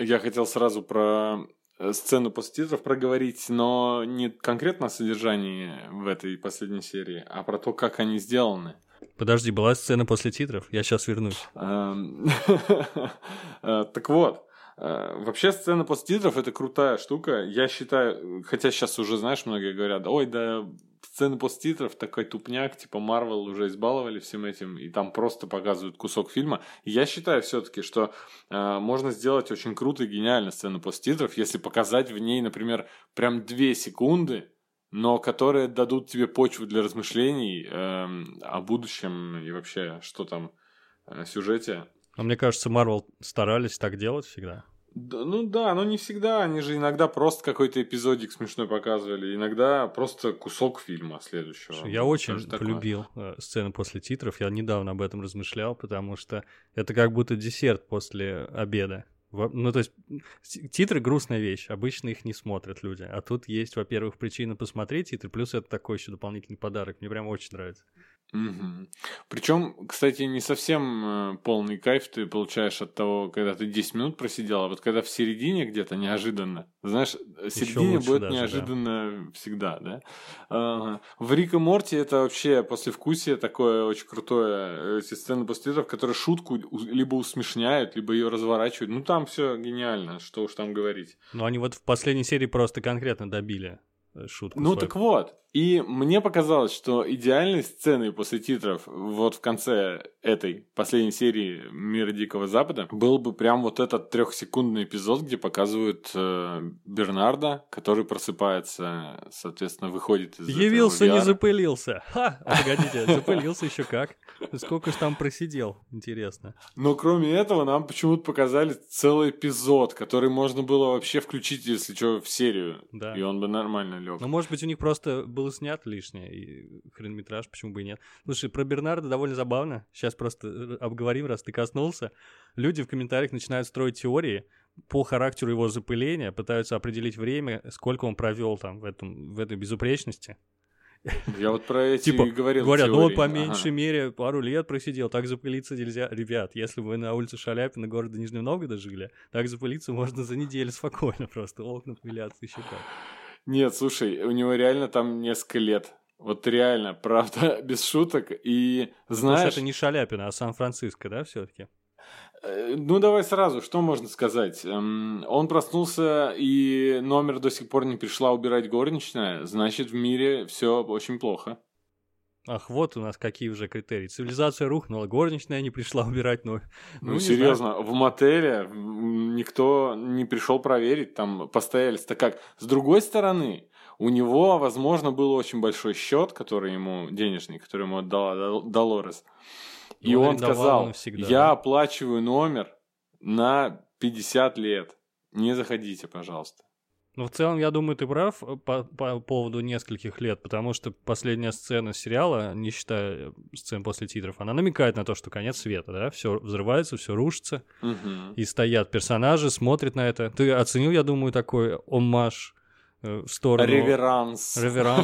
Я хотел сразу про сцену после титров проговорить, но не конкретно о содержании в этой последней серии, а про то, как они сделаны. Подожди, была сцена после титров? Я сейчас вернусь. Так вот, вообще сцена после титров — это крутая штука. Я считаю, хотя сейчас уже, знаешь, многие говорят, ой, да, сцены после титров такой тупняк, типа Marvel уже избаловали всем этим, и там просто показывают кусок фильма. Я считаю все-таки, что можно сделать очень круто и гениально сцену после титров, если показать в ней, например, прям 2 секунды, но которые дадут тебе почву для размышлений о будущем и вообще, что там в сюжете. А мне кажется, Marvel старались так делать всегда. Да, но не всегда. Они же иногда просто какой-то эпизодик смешной показывали, иногда просто кусок фильма следующего. Я очень полюбил сцену после титров. Я недавно об этом размышлял, потому что это как будто десерт после обеда. Ну, то есть, титры — грустная вещь, обычно их не смотрят люди. А тут есть, во-первых, причина посмотреть титры, плюс это такой еще дополнительный подарок. Мне прям очень нравится. Угу. Причем, кстати, не совсем полный кайф ты получаешь от того, когда ты 10 минут просидел, а вот когда в середине где-то неожиданно, знаешь, в середине будет даже, неожиданно всегда, да? В Рик и Морти это вообще послевкусие такое очень крутое, эти сцены после титров, которые шутку либо усмешняют, либо ее разворачивают. Ну там все гениально, что уж там говорить. Ну они вот в последней серии просто конкретно добили шутку. Ну так вот, и мне показалось, что идеальной сценой после титров вот в конце этой последней серии «Мира Дикого Запада» был бы прям вот этот 3-секундный эпизод, где показывают Бернарда, который просыпается, соответственно, выходит из Явился, этого VR. Не запылился. Ха! Погодите, запылился еще как? Сколько ж там просидел, интересно. Но кроме этого нам почему-то показали целый эпизод, который можно было вообще включить, если что, в серию. Да. И он бы нормально лег. Ну, может быть, у них просто было снято лишнее, и хронометраж, почему бы и нет. Слушай, про Бернарда довольно забавно. Сейчас просто обговорим, раз ты коснулся. Люди в комментариях начинают строить теории по характеру его запыления, пытаются определить время, сколько он провел там в этой безупречности. Я вот про эти и говорил. Говорят, ну он по меньшей мере пару лет просидел, так запылиться нельзя. Ребят, если вы на улице Шаляпина города Нижнего Новгорода жили, так запылиться можно за неделю спокойно, просто окна пылятся еще как. Нет, слушай, у него реально там несколько лет. Вот реально, правда, без шуток. И знаешь... Потому что это не Шаляпина, а Сан-Франциско, да, все-таки? Ну, давай сразу, что можно сказать? Он проснулся, и номер до сих пор не пришла убирать горничная. Значит, в мире все очень плохо. Ах, вот у нас какие уже критерии. Цивилизация рухнула, горничная не пришла убирать. Ну серьезно, в мотеле никто не пришел проверить, там постоялись-то как. С другой стороны, у него, возможно, был очень большой счет, который ему денежный, который ему отдала Долорес. И он сказал, я оплачиваю номер на 50 лет. Не заходите, пожалуйста. Ну, в целом, я думаю, ты прав по поводу нескольких лет, потому что последняя сцена сериала, не считая сцен после титров, она намекает на то, что конец света, да? Все взрывается, все рушится, и стоят персонажи, смотрят на это. Ты оценил, я думаю, такой оммаж в сторону... Реверанс.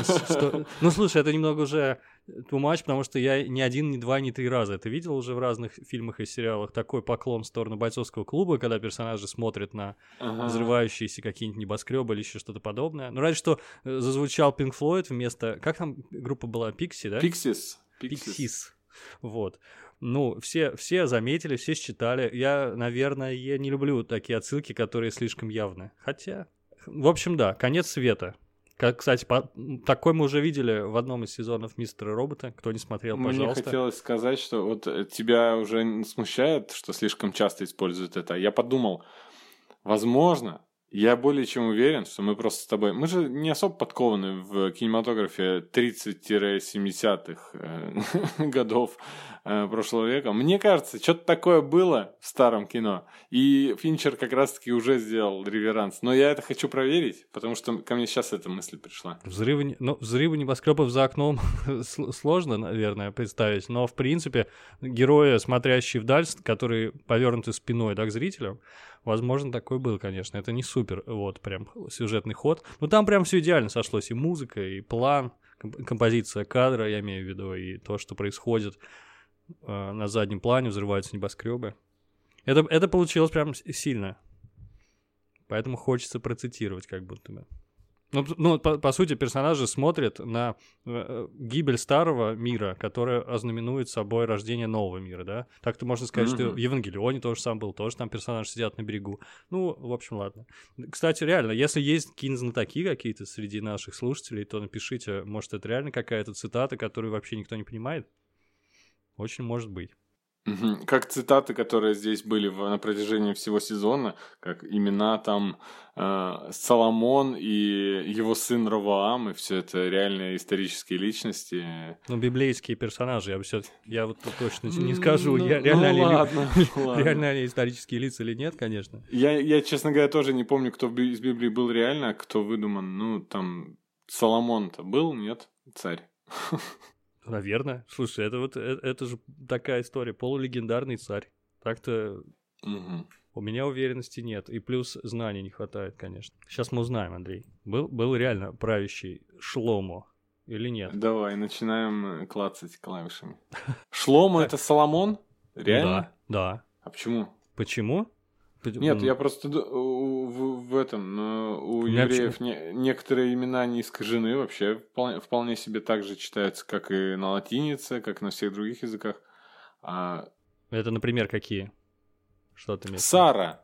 Ну, слушай, это немного уже too much, потому что я ни 1, ни 2, ни 3 раза это видел уже в разных фильмах и сериалах. Такой поклон в сторону бойцовского клуба, когда персонажи смотрят на взрывающиеся какие-нибудь небоскребы или еще что-то подобное. Ну, разве что зазвучал Pink Floyd вместо... Как там группа была? Пикси, да? Pixies. Вот. Ну, все заметили, все считали. Я, наверное, не люблю такие отсылки, которые слишком явны. Хотя... В общем, да, конец света. Кстати, такой мы уже видели в одном из сезонов «Мистера Робота». Кто не смотрел, пожалуйста. Мне хотелось сказать, что вот тебя уже смущает, что слишком часто используют это. Я подумал, возможно, я более чем уверен, что мы просто с тобой... Мы же не особо подкованы в кинематографе 30-70-х годов прошлого века. Мне кажется, что-то такое было в старом кино. И Финчер как раз-таки уже сделал реверанс. Но я это хочу проверить, потому что ко мне сейчас эта мысль пришла. Взрывы небоскребов за окном сложно, наверное, представить. Но, в принципе, герои, смотрящие вдаль, которые повернуты спиной, да, к зрителям, возможно, такой был, конечно. Это не супер, вот, прям сюжетный ход. Но там прям все идеально сошлось. И музыка, и план, композиция кадра, я имею в виду, и то, что происходит на заднем плане, взрываются небоскребы. Это получилось прям сильно. Поэтому хочется процитировать как будто бы. Ну по сути, персонажи смотрят на гибель старого мира, которая ознаменует собой рождение нового мира, да? Так-то можно сказать, что в Евангелионе тоже сам был, тоже там персонажи сидят на берегу. Ну, в общем, ладно. Кстати, реально, если есть кинознатоки какие-то среди наших слушателей, то напишите, может, это реально какая-то цитата, которую вообще никто не понимает? Очень может быть. Как цитаты, которые здесь были на протяжении всего сезона, как имена там Соломон и его сын Ровоам, и все это реальные исторические личности. Ну, библейские персонажи, я вот точно не скажу, реально они исторические лица или нет, конечно. Я, честно говоря, тоже не помню, кто из Библии был реально, а кто выдуман. Ну, там, Соломон-то был, нет, царь? Наверное. Слушай, это же такая история, полулегендарный царь. Так-то у меня уверенности нет. И плюс знаний не хватает, конечно. Сейчас мы узнаем, Андрей. Был реально правящий Шломо или нет? Давай, начинаем клацать клавишами. Шломо — это Соломон? Реально? Да. А почему? Почему? Нет, я просто в этом, у евреев некоторые имена не искажены вообще, вполне себе так же читаются, как и на латинице, как на всех других языках. Это, например, какие? Что ты имеешь? Сара.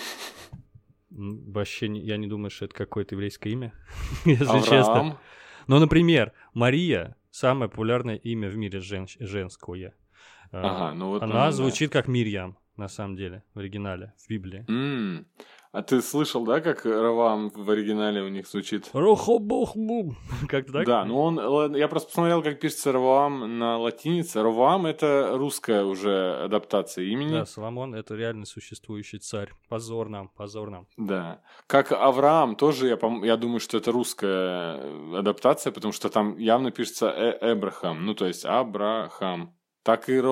Вообще, я не думаю, что это какое-то еврейское имя, если честно. Ну, например, Мария — самое популярное имя в мире женское. Она звучит как Мирьям. На самом деле, в оригинале, в Библии. А ты слышал, да, как Ровоам в оригинале у них звучит? Рохобохбум. Как-то так? Да, я просто посмотрел, как пишется Ровоам на латинице. Ровоам — это русская уже адаптация имени. Да, Соломон — это реально существующий царь. Позор нам. Да. Как Авраам тоже, я думаю, что это русская адаптация, потому что там явно пишется Эбрахам, ну, то есть Абрахам. Так и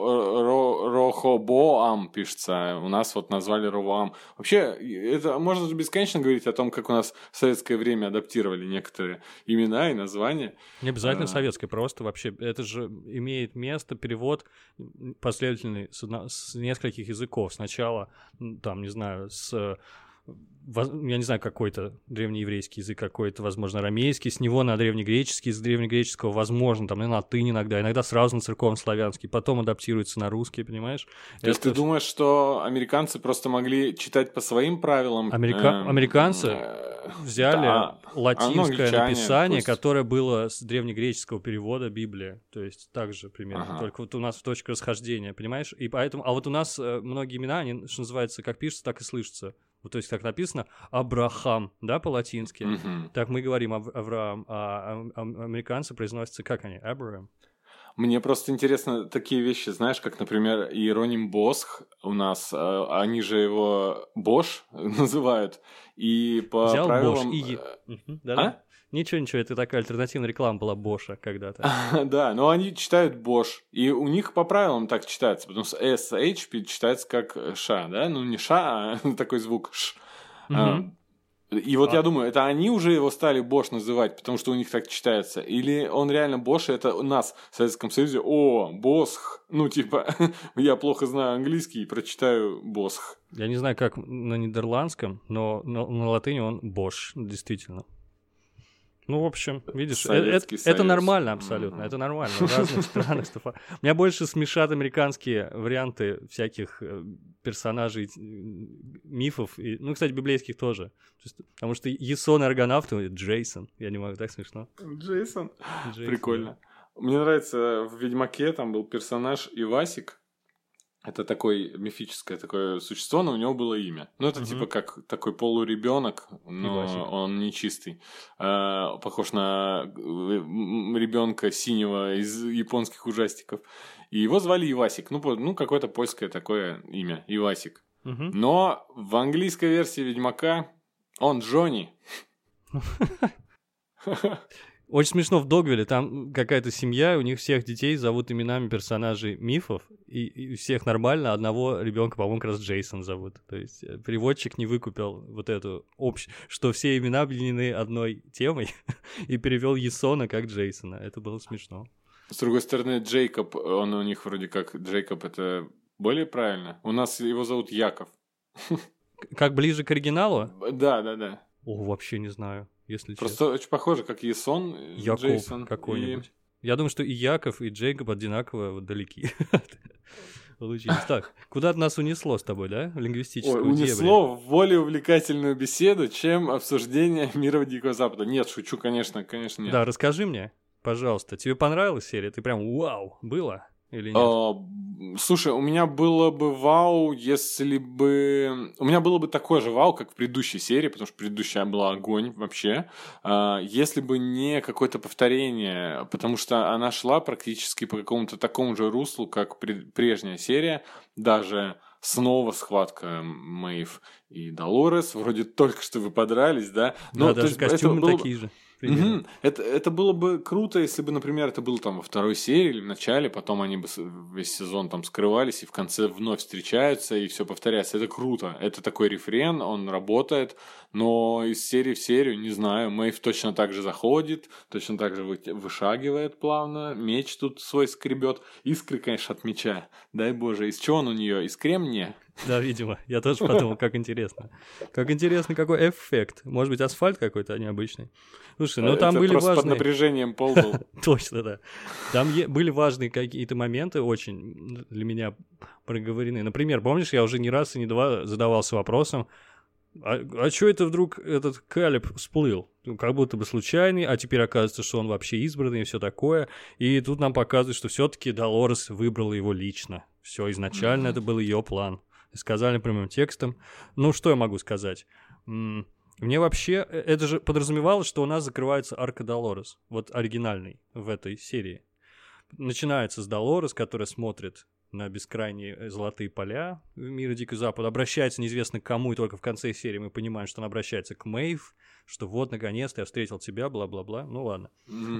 Рохобоам пишется. У нас вот назвали Ровоам. Вообще, это можно же бесконечно говорить о том, как у нас в советское время адаптировали некоторые имена и названия. Не обязательно советское, просто вообще это же имеет место перевод последовательный с нескольких языков. Сначала, там, не знаю, я не знаю, какой-то древнееврейский язык, какой-то, возможно, арамейский, с него на древнегреческий, с древнегреческого, возможно, там, и на латынь иногда сразу на церковнославянский, потом адаптируется на русский, понимаешь? То есть ты думаешь, что американцы просто могли читать по своим правилам? Американцы взяли латинское написание, которое было с древнегреческого перевода Библии, то есть так же примерно, только вот у нас точка расхождения, понимаешь? И поэтому, а вот у нас многие имена, они, что называется, как пишутся, так и слышатся. Вот, то есть, как написано Абрахам, да, по-латински. Так мы говорим Авраам, а американцы произносятся как они? Абрахам. Мне просто интересно такие вещи, знаешь, как, например, Иероним Босх у нас, они же его Бош называют, и по взял правилам... Бош да? Ничего, это такая альтернативная реклама была Боша когда-то. Да, но они читают Бош, и у них по правилам так читается, потому что SH читается как Ша, да? Ну, не Ша, а такой звук Ш. И вот я думаю, это они уже его стали Бош называть, потому что у них так читается, или он реально Бош, и это у нас в Советском Союзе, Босх, ну, типа, я плохо знаю английский, прочитаю Босх. Я не знаю, как на нидерландском, но на латыни он Бош, действительно. Ну, в общем, видишь, это нормально абсолютно, это нормально. В разных странах. Меня больше смешат американские варианты всяких персонажей, мифов, ну, кстати, библейских тоже. Потому что Ясон и Аргонавт, Джейсон, я не могу, так смешно. Джейсон. Прикольно. Мне нравится, в «Ведьмаке» там был персонаж Ивасик. Это такое мифическое такое существо, но у него было имя. Ну, это типа как такой полуребенок, но он не чистый. Похож на ребенка синего из японских ужастиков. И его звали Ивасик. Ну какое-то польское такое имя. Ивасик. Но в английской версии Ведьмака он Джонни. Очень смешно в Догвилле, там какая-то семья, у них всех детей зовут именами персонажей мифов, и всех нормально, одного ребенка, по-моему, как раз Джейсон зовут. То есть переводчик не выкупил вот эту что все имена объединены одной темой, и перевел Ясона как Джейсона. Это было смешно. С другой стороны, Джейкоб, он у них вроде как Джейкоб, это более правильно. У нас его зовут Яков. Как ближе к оригиналу? Да. О, вообще не знаю, если честно. Просто очень похоже, как Ясон, Яков Джейсон. какой-нибудь. Я думаю, что и Яков, и Джейкоб одинаково далеки получились. Так, куда нас унесло с тобой, да? Лингвистическую унесло в более увлекательную беседу, чем обсуждение мира Дикого Запада. Нет, шучу, конечно нет. Да, расскажи мне, пожалуйста, тебе понравилась серия? Ты прям вау, было или нет? Слушай, у меня было бы вау, если бы... У меня было бы такое же вау, как в предыдущей серии, потому что предыдущая была огонь вообще. Если бы не какое-то повторение, потому что она шла практически по какому-то такому же руслу, как прежняя серия, даже... Снова схватка Мэйв и Долорес. Вроде только что вы подрались, да? Но, даже костюмы такие же. Это было бы круто, если бы, например, это было там во второй серии или в начале, потом они бы весь сезон там скрывались и в конце вновь встречаются и все повторяется. Это круто. Это такой рефрен, он работает, но из серии в серию, не знаю, Мэйв точно так же заходит, точно так же вышагивает плавно, меч тут свой скребет. Искры, конечно, от меча. Дай боже, из чего он у нее? Из кремния? Да, видимо. Я тоже подумал, как интересно. Как интересно, какой эффект. Может быть, асфальт какой-то необычный. Слушай, ну там были важные... под напряжением пол был. Точно, да. Там были важные какие-то моменты очень для меня проговорены. Например, помнишь, я уже не раз и не два задавался вопросом, а что это вдруг этот Калеб всплыл? Как будто бы случайный, а теперь оказывается, что он вообще избранный и все такое. И тут нам показывают, что все-таки Долорес выбрала его лично. Все, изначально это был ее план. Сказали прямым текстом. Ну, что я могу сказать? Мне вообще... Это же подразумевалось, что у нас закрывается арка Долорес. Вот оригинальный в этой серии. Начинается с Долорес, которая смотрит на бескрайние золотые поля в мире Дикого Запада. Обращается неизвестно к кому, и только в конце серии мы понимаем, что она обращается к Мэйв, что вот, наконец-то я встретил тебя, бла-бла-бла. Ну, ладно.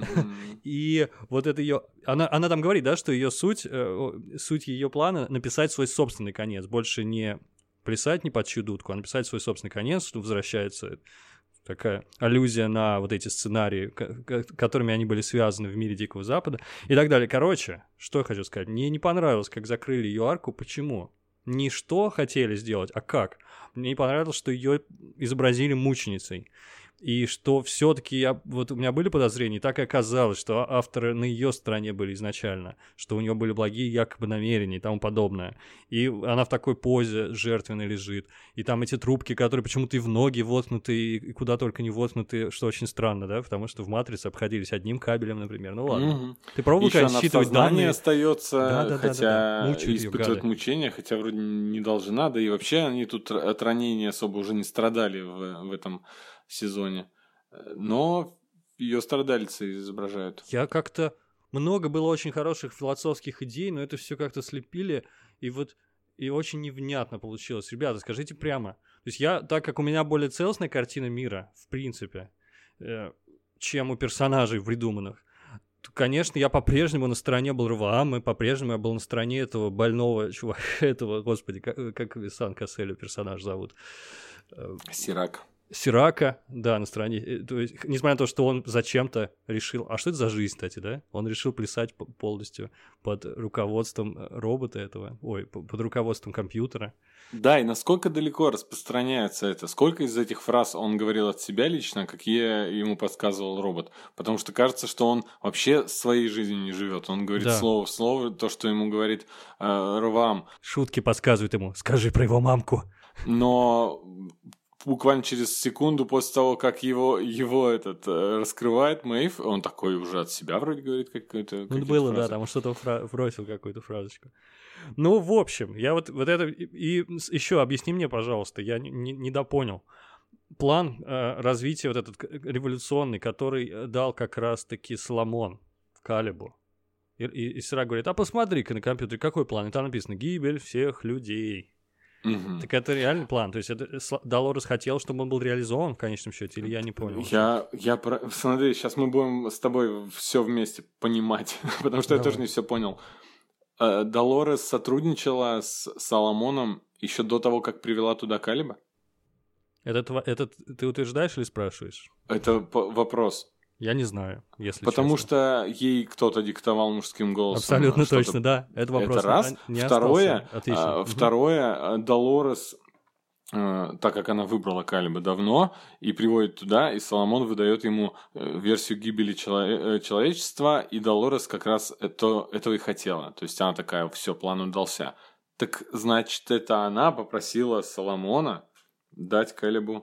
И вот это ее... Она там говорит, да, что ее суть ее плана написать свой собственный конец. Больше не плясать ни под чью дудку, а написать свой собственный конец, что возвращается такая аллюзия на вот эти сценарии, которыми они были связаны в мире Дикого Запада и так далее. Короче, что я хочу сказать. Мне не понравилось, как закрыли ее арку. Почему? Не что хотели сделать, а как. Мне не понравилось, что ее изобразили мученицей. И что все-таки вот у меня были подозрения, и так и оказалось, что авторы на ее стороне были изначально, что у нее были благие якобы намерения и тому подобное. И она в такой позе жертвенной лежит. И там эти трубки, которые почему-то и в ноги воткнуты, и куда только не воткнуты, что очень странно, да, потому что в «Матрице» обходились одним кабелем, например. Ну ладно. Ты пробовал, конечно, считывать данные? Остается, хотя испытывает мучения, хотя вроде не должна, да и вообще они тут от ранения особо уже не страдали в этом сезоне. Но ее страдальцы изображают. Я как-то... Много было очень хороших философских идей, но это все как-то слепили, и очень невнятно получилось. Ребята, скажите прямо. То есть так как у меня более целостная картина мира, в принципе, чем у персонажей придуманных, то, конечно, я по-прежнему на стороне был Раваама, по-прежнему я был на стороне этого больного чувака, этого, господи, как Сан Касселю персонаж зовут? Сирака, да, на стороне. То есть, несмотря на то, что он зачем-то решил... А что это за жизнь, кстати, да? Он решил плясать полностью под руководством робота этого. Под руководством компьютера. Да, и насколько далеко распространяется это? Сколько из этих фраз он говорил от себя лично, какие ему подсказывал робот? Потому что кажется, что он вообще своей жизнью не живет. Он говорит слово в слово то, что ему говорит Раваам. Шутки подсказывают ему. Скажи про его мамку. Но... Буквально через секунду после того, как его раскрывает Мэйв, он такой уже от себя вроде говорит какую-то... Ну, было, фразы. Да, там он что-то бросил, какую-то фразочку. Ну, в общем, я вот это... И еще объясни мне, пожалуйста, я не допонял. План развития вот этот революционный, который дал как раз-таки Соломон Калебу. И Сирак говорит, а посмотри-ка на компьютере, какой план? И там написано «Гибель всех людей». Так это реальный план? То есть это Долорес хотел, чтобы он был реализован в конечном счете, или я не понял? Смотри, сейчас мы будем с тобой все вместе понимать, потому что я тоже не все понял. Долорес сотрудничала с Соломоном еще до того, как привела туда Калеба? Это ты утверждаешь или спрашиваешь? Это вопрос. Я не знаю, если Потому честно. что ей кто-то диктовал мужским голосом. Абсолютно точно, да. Это вопрос. Это раз. Второе, Долорес так как она выбрала Калеба давно, и приводит туда, и Соломон выдает ему версию гибели человечества, и Долорес как раз этого и хотела. То есть она такая, все, план удался. Так значит, это она попросила Соломона дать Калебу...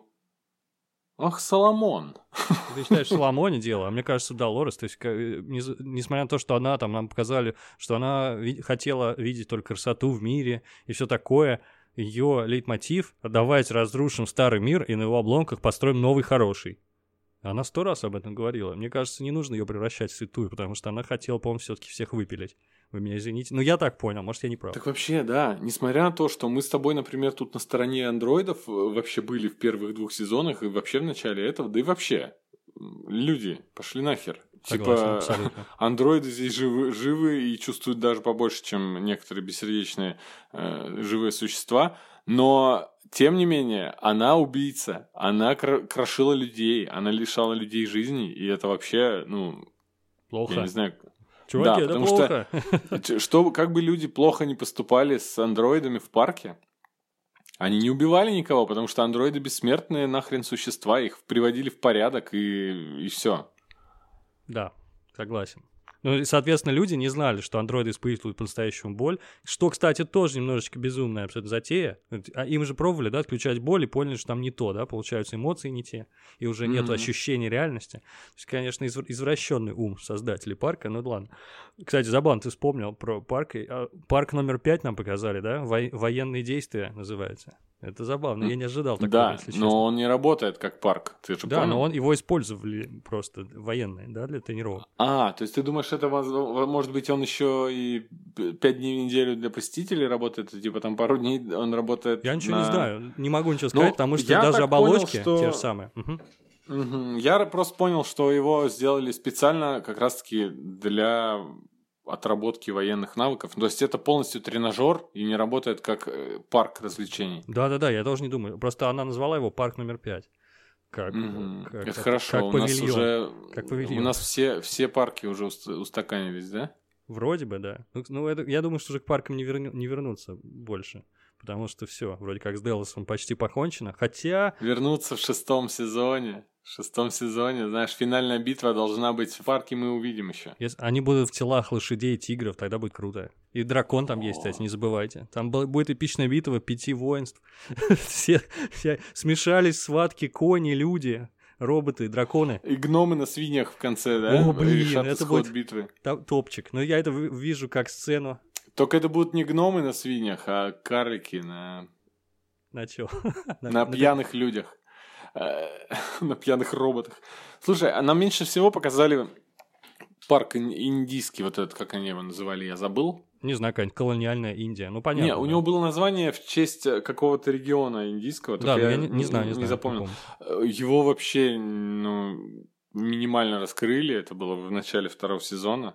Ах, Соломон! Ты считаешь, в Соломоне дело, а мне кажется, Долорес, то есть, несмотря на то, что она там, нам показали, что она хотела видеть только красоту в мире и все такое, ее лейтмотив — давайте разрушим старый мир и на его обломках построим новый хороший. Она 100 раз об этом говорила. Мне кажется, не нужно ее превращать в святую, потому что она хотела, по-моему, все-таки всех выпилить. Вы меня извините. Ну, я так понял, может, я не прав. Так вообще, да. Несмотря на то, что мы с тобой, например, тут на стороне андроидов вообще были в первых 2 сезонах и вообще в начале этого, да и вообще, люди, пошли нахер. Согласен, типа, андроиды здесь живы и чувствуют даже побольше, чем некоторые бессердечные живые существа. Но, тем не менее, она убийца. Она крошила людей. Она лишала людей жизни. И это вообще, плохо. Я не знаю... Чуваки, да, это потому плохо. что как бы люди плохо не поступали с андроидами в парке, они не убивали никого, потому что андроиды бессмертные нахрен существа, их приводили в порядок и все. Да, согласен. Ну, и, соответственно, люди не знали, что андроиды испытывают по-настоящему боль. Что, кстати, тоже немножечко безумная абсолютно затея. А им же пробовали, да, отключать боль и поняли, что там не то, да, получаются эмоции не те, и уже нету ощущения реальности. То есть, конечно, извращенный ум создателей парка, ну ладно. Кстати, забавно, ты вспомнил про парк. Парк номер 5 нам показали, да? Военные действия называется. Это забавно, я не ожидал такого, да, если честно. но он не работает как парк, ты же да, понял? но его использовали просто военные, да, для тренировок. То есть ты думаешь, это может быть он еще и 5 дней в неделю для посетителей работает, и типа там пару дней он работает. Я ничего не знаю, не могу ничего сказать, потому что даже оболочки те же самые. Я просто понял, что его сделали специально как раз-таки для отработки военных навыков. То есть это полностью тренажер и не работает как парк развлечений. Да-да-да, я тоже не думаю. Просто она назвала его парк номер 5. Это хорошо. Как у павильон. У нас все парки уже устаканились, да? Вроде бы, да. Я думаю, что уже к паркам не вернуться больше. Потому что все, вроде как с Делосом почти покончено. Хотя... Вернуться в 6 сезоне. В 6 сезоне, знаешь, финальная битва должна быть в парке, мы увидим еще. Если они будут в телах лошадей и тигров, тогда будет круто. И дракон там есть, кстати, не забывайте. Там будет эпичная битва 5 воинств. Все смешались схватки, кони, люди, роботы, драконы. И гномы на свиньях в конце, да? О, блин, это будет битвы. Топчик. Но я это вижу как сцену. Только это будут не гномы на свиньях, а карлики на... На чё? На пьяных людях. На пьяных роботах. Слушай, а нам меньше всего показали парк индийский, вот этот, как они его называли, я забыл. Не знаю, какая-нибудь колониальная Индия, ну понятно. Не, у него было название в честь какого-то региона индийского. Да, я не знаю. Не запомнил. Его вообще минимально раскрыли, это было в начале 2 сезона.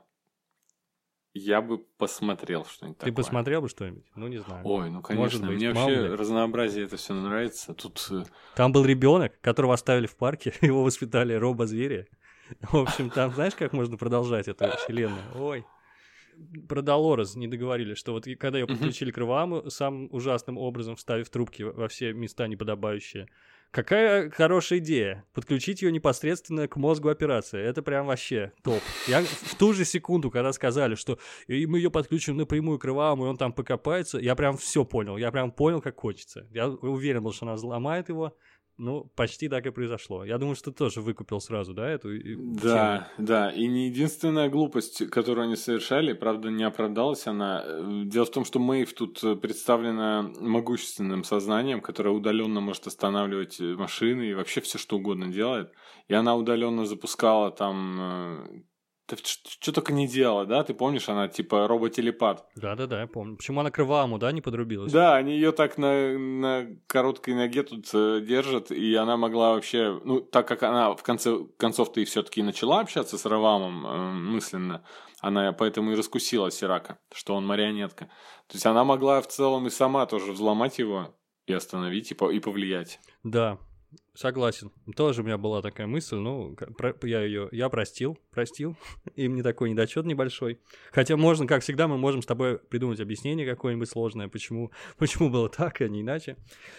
Я бы посмотрел что-нибудь такое. Ты посмотрел бы что-нибудь? Ну, не знаю. Ой, ну конечно, мне вообще разнообразие это все нравится. Тут... Там был ребенок, которого оставили в парке, его воспитали робо-звери. В общем, там знаешь, как можно продолжать эту вселенную? Ой. Про Долорес не договорили, что вот когда ее подключили к Раваму, самым ужасным образом вставив трубки во все места неподобающие. Какая хорошая идея. Подключить ее непосредственно к мозгу операции. Это прям вообще топ. Я в ту же секунду, когда сказали, что мы ее подключим напрямую к Раваму, и он там покопается, я прям все понял. Я прям понял, как хочется. Я уверен был, что она взломает его. Ну, почти так и произошло. Я думаю, что ты тоже выкупил сразу, да, эту Да, да. И не единственная глупость, которую они совершали, правда, не оправдалась она. Дело в том, что Мэйв тут представлена могущественным сознанием, которое удаленно может останавливать машины и вообще все что угодно делает. И она удаленно запускала там... Что только не делала, да? Ты помнишь, она типа робот-телепат. Да-да-да, я помню. Почему она к Раваму, да, не подрубилась? Да, они ее так на короткой ноге тут держат, и она могла вообще... Ну, так как она в конце концов-то и все-таки начала общаться с Равамом мысленно, она поэтому и раскусила Сирака, что он марионетка. То есть она могла в целом и сама тоже взломать его, и остановить, и повлиять. Да. Согласен. Тоже у меня была такая мысль, ну, я простил, и мне такой недочет небольшой. Хотя можно, как всегда, мы можем с тобой придумать объяснение какое-нибудь сложное, почему было так, а не иначе.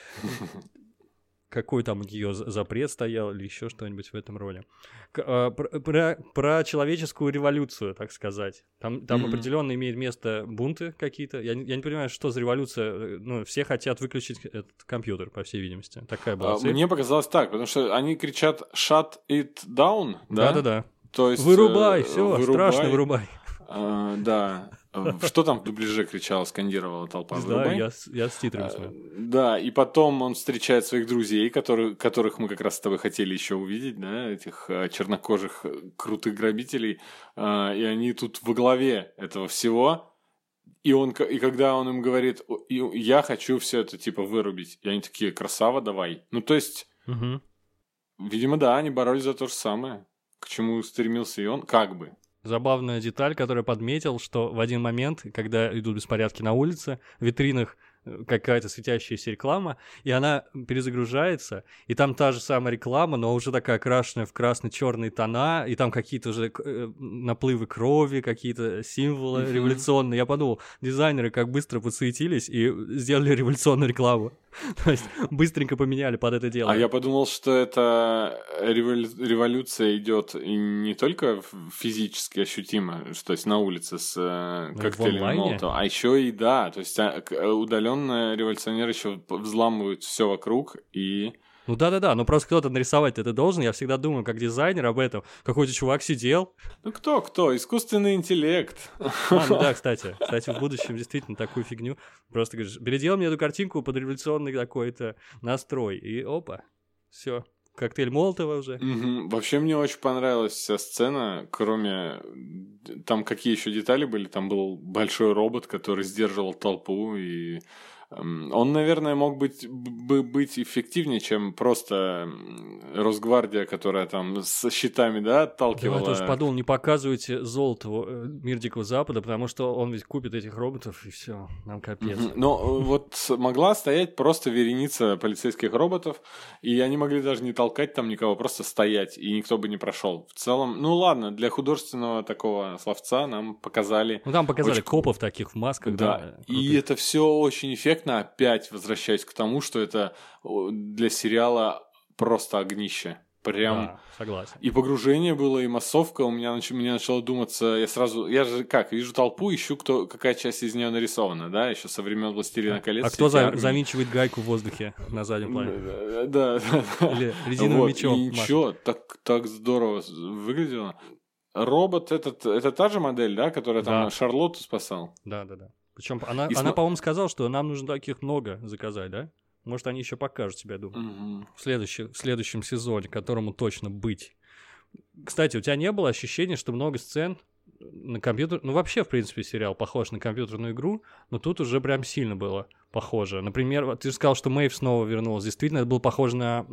Какой там у нее запрет стоял или еще что-нибудь в этом роде. Про человеческую революцию, так сказать. Там определенно имеет место бунты какие-то. Я не понимаю, что за революция. Ну, все хотят выключить этот компьютер, по всей видимости. Такая была цель. Мне показалось так, потому что они кричат «shut it down», да? Да-да-да. То есть, вырубай, все, страшно вырубай. Да. Что там в дубляже кричала, скандировала толпа? Да, я с титрами смотрю. Да, и потом он встречает своих друзей, которых мы как раз с тобой хотели еще увидеть, да, этих чернокожих крутых грабителей, и они тут во главе этого всего, и когда он им говорит, я хочу все это типа вырубить, и они такие, красава, давай. Ну, то есть, видимо, да, они боролись за то же самое, к чему стремился и он, как бы. Забавная деталь, которую я подметил, что в один момент, когда идут беспорядки на улице, в витринах какая-то светящаяся реклама, и она перезагружается, и там та же самая реклама, но уже такая окрашенная в красно-черные тона, и там какие-то уже наплывы крови, какие-то символы революционные. Я подумал, дизайнеры как быстро подсуетились и сделали революционную рекламу. То есть быстренько поменяли под это дело. А я подумал, что эта революция идет и не только физически ощутимо, то есть на улице с коктейлями Молотова, а еще и да, то есть удаленно революционеры еще взламывают все вокруг и... Ну да-да-да, но просто кто-то нарисовать это должен. Я всегда думаю, как дизайнер об этом. Какой-то чувак сидел. Ну кто? Искусственный интеллект. Ну да, кстати, в будущем действительно такую фигню. Просто говоришь, переделай мне эту картинку под революционный какой-то настрой. И опа, все. Коктейль Молотова уже. Вообще мне очень понравилась вся сцена, кроме... Там какие еще детали были? Там был большой робот, который сдерживал толпу, и... Он, наверное, мог быть эффективнее, чем просто Росгвардия, которая там со щитами, да, отталкивала. Я тоже подумал, не показывайте Золотову Мир Дикого Запада, потому что он ведь купит этих роботов, и все, нам капец. Но вот могла стоять просто вереница полицейских роботов, и они могли даже не толкать там никого, просто стоять, и никто бы не прошел. В целом, ну ладно, для художественного такого словца нам показали... Ну там показали копов таких в масках, да. И это все очень эффектно. Опять возвращаюсь к тому, что это для сериала просто огнище. Прям... Да, согласен. И погружение было, и массовка. Мне начало думаться... Я же вижу толпу, ищу, какая часть из нее нарисована, да, еще со времен «Властелина колец». А кто завинчивает гайку в воздухе на заднем плане? Да. Или резиновым мечом. И ничего, так здорово выглядело. Робот, это та же модель, да, которая там Шарлотту спасал? Да. Причем она, по-моему, сказала, что нам нужно таких много заказать, да? Может, они еще покажут себя, думаю. В следующем сезоне, которому точно быть. Кстати, у тебя не было ощущения, что много сцен на компьютер... Ну, вообще, в принципе, сериал похож на компьютерную игру, но тут уже прям сильно было похоже. Например, ты же сказал, что Мэйв снова вернулась. Действительно, это было похоже на...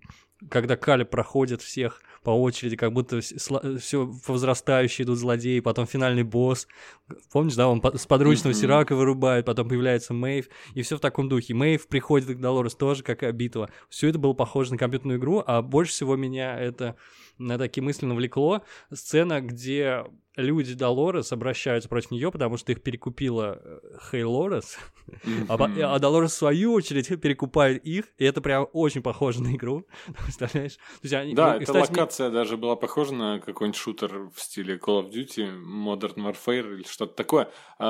Когда Калеб проходит всех по очереди, как будто все возрастающие идут злодеи, потом финальный босс. Помнишь, да, он с подручного Сирака вырубает, потом появляется Мэйв, и все в таком духе. Мэйв приходит к Долорес тоже, какая битва. Все это было похоже на компьютерную игру, а больше всего меня это на такие мысли навлекло. Сцена, где люди Долорес обращаются против нее, потому что их перекупила Хейлорес, а Долорес в свою очередь перекупает их, и это прям очень похоже на игру. Представляешь? Да, эта локация даже была похожа на какой-нибудь шутер в стиле Call of Duty, Modern Warfare или что-то такое.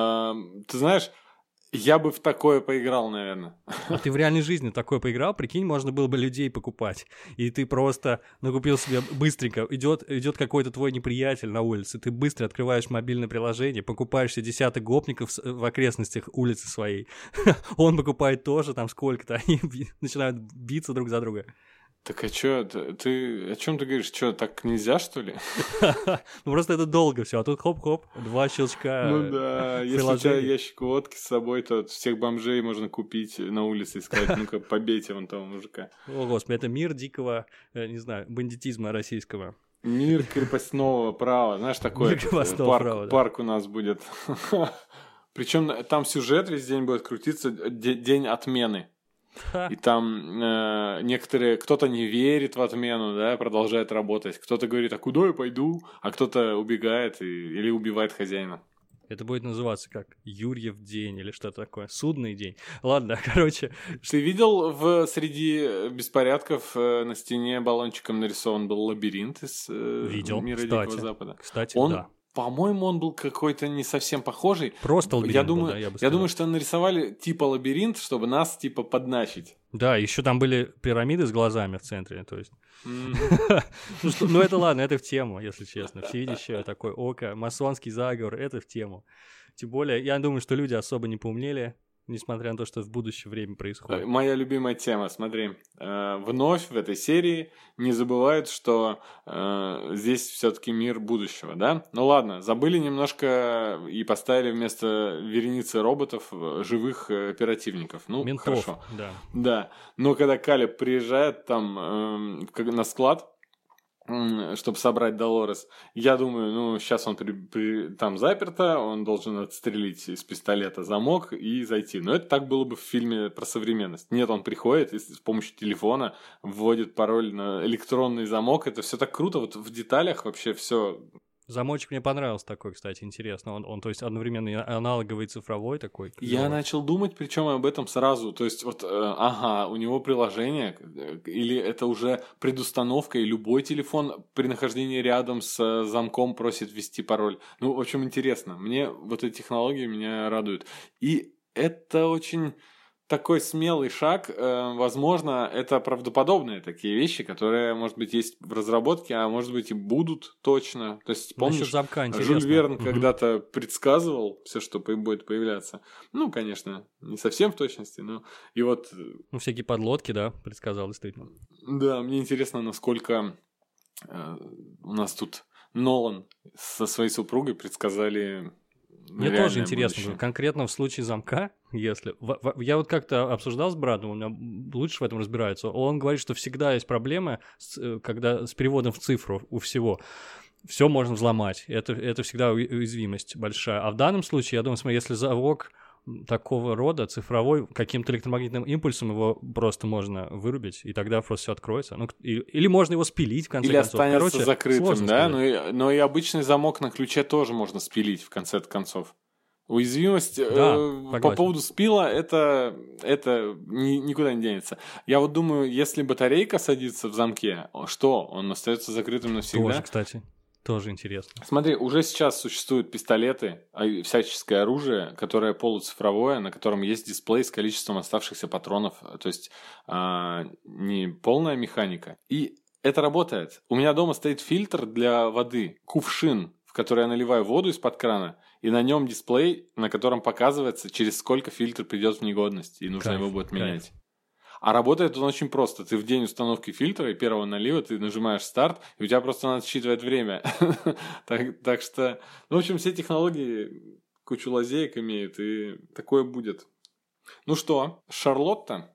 Ты знаешь, я бы в такое поиграл, наверное. А ты в реальной жизни такое поиграл? Прикинь, можно было бы людей покупать. И ты просто накупил себе быстренько. Идет какой-то твой неприятель на улице. Ты быстро открываешь мобильное приложение, покупаешь себе десяток гопников в окрестностях улицы своей. Он покупает тоже там сколько-то. Они начинают биться друг за друга. Так а чё, ты о чем ты говоришь? Чё, так нельзя, что ли? Ну просто это долго все, а тут хоп-хоп, 2 щелчка. Ну да, если у тебя ящик водки с собой, то всех бомжей можно купить на улице и сказать, ну-ка, побейте вон того мужика. О, господи, это мир дикого, не знаю, бандитизма российского. Мир крепостного права, знаешь, такой парк у нас будет. Причем там сюжет весь день будет крутиться, день отмены. И там некоторые, кто-то не верит в отмену, да, продолжает работать. Кто-то говорит, а куда я пойду? А кто-то убегает или убивает хозяина. Это будет называться как Юрьев день или что-то такое. Судный день. Ладно, короче. Ты видел среди беспорядков на стене баллончиком нарисован был лабиринт из мира Дикого Запада? Кстати, да. По-моему, он был какой-то не совсем похожий. Просто лабиринт был, да, я думаю, что нарисовали типа лабиринт, чтобы нас типа подначить. Да, еще там были пирамиды с глазами в центре, то есть. Ну это ладно, это в тему, если честно. Всевидящее такое око, масонский заговор, это в тему. Тем более, я думаю, что люди особо не поумнели, несмотря на то, что в будущее время происходит. Моя любимая тема, смотри. Вновь в этой серии не забывают, что здесь все-таки мир будущего, да? Ну ладно, забыли немножко и поставили вместо вереницы роботов живых оперативников. Ну, ментов, хорошо. Да. Да, но когда Калеб приезжает там на склад, чтобы собрать Долорес, я думаю, ну, сейчас он там заперто, он должен отстрелить из пистолета замок и зайти. Но это так было бы в фильме про современность. Нет, он приходит и с помощью телефона вводит пароль на электронный замок. Это все так круто, вот в деталях вообще все. Замочек мне понравился такой, кстати, интересно. Он то есть, одновременно и аналоговый, цифровой такой. Я начал думать, причем об этом сразу. То есть, вот, у него приложение, или это уже предустановка, и любой телефон при нахождении рядом с замком просит ввести пароль. Ну, в общем, интересно. Мне вот эти технологии меня радуют. И это очень такой смелый шаг. Возможно, это правдоподобные такие вещи, которые, может быть, есть в разработке, а может быть и будут точно. То есть, помнишь, Жюль Верн когда-то предсказывал все, что будет появляться. Ну, конечно, не совсем в точности, но и вот... Ну, всякие подлодки, да, предсказал действительно. Да, мне интересно, насколько у нас тут Нолан со своей супругой предсказали... Мне тоже интересно, будущее. Конкретно в случае замка, если... Я вот как-то обсуждал с братом, он у меня лучше в этом разбирается. Он говорит, что всегда есть проблемы, когда с переводом в цифру у всего. Все можно взломать. Это всегда уязвимость большая. А в данном случае, я думаю, смотри, если замок такого рода, цифровой, каким-то электромагнитным импульсом его просто можно вырубить, и тогда просто все откроется. Ну, или можно его спилить, в конце концов. Или останется закрытым, да? Но и обычный замок на ключе тоже можно спилить, в конце концов. Уязвимость по поводу спила, это никуда не денется. Я вот думаю, если батарейка садится в замке, что? Он остается закрытым навсегда? Тоже, кстати. Тоже интересно. Смотри, уже сейчас существуют пистолеты, всяческое оружие, которое полуцифровое, на котором есть дисплей с количеством оставшихся патронов, то есть не полная механика. И это работает. У меня дома стоит фильтр для воды, кувшин, в который я наливаю воду из-под крана, и на нем дисплей, на котором показывается, через сколько фильтр придет в негодность, и нужно его будет менять. А работает он очень просто. Ты в день установки фильтра и первого налива ты нажимаешь старт, и у тебя просто надо считывать время. Так что, в общем, все технологии кучу лазеек имеют, и такое будет. Ну что, Шарлотта?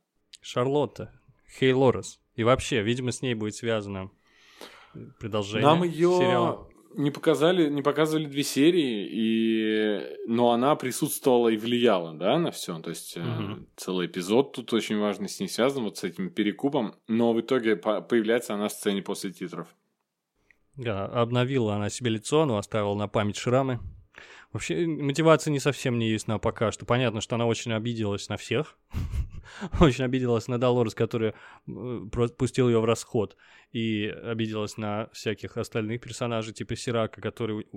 Хей Лорес. И вообще, видимо, с ней будет связано продолжение Нам ее сериала. не показывали 2 серии, но она присутствовала и влияла, да, на все. То есть целый эпизод тут очень важный с ней связан, вот с этим перекупом. Но в итоге появляется она в сцене после титров. Да, обновила она себе лицо, но оставила на память шрамы. Вообще, мотивация не совсем не ясна пока что. Понятно, что она очень обиделась на всех. Очень обиделась на Долорес, которая пустила ее в расход. И обиделась на всяких остальных персонажей, типа Сирака, которые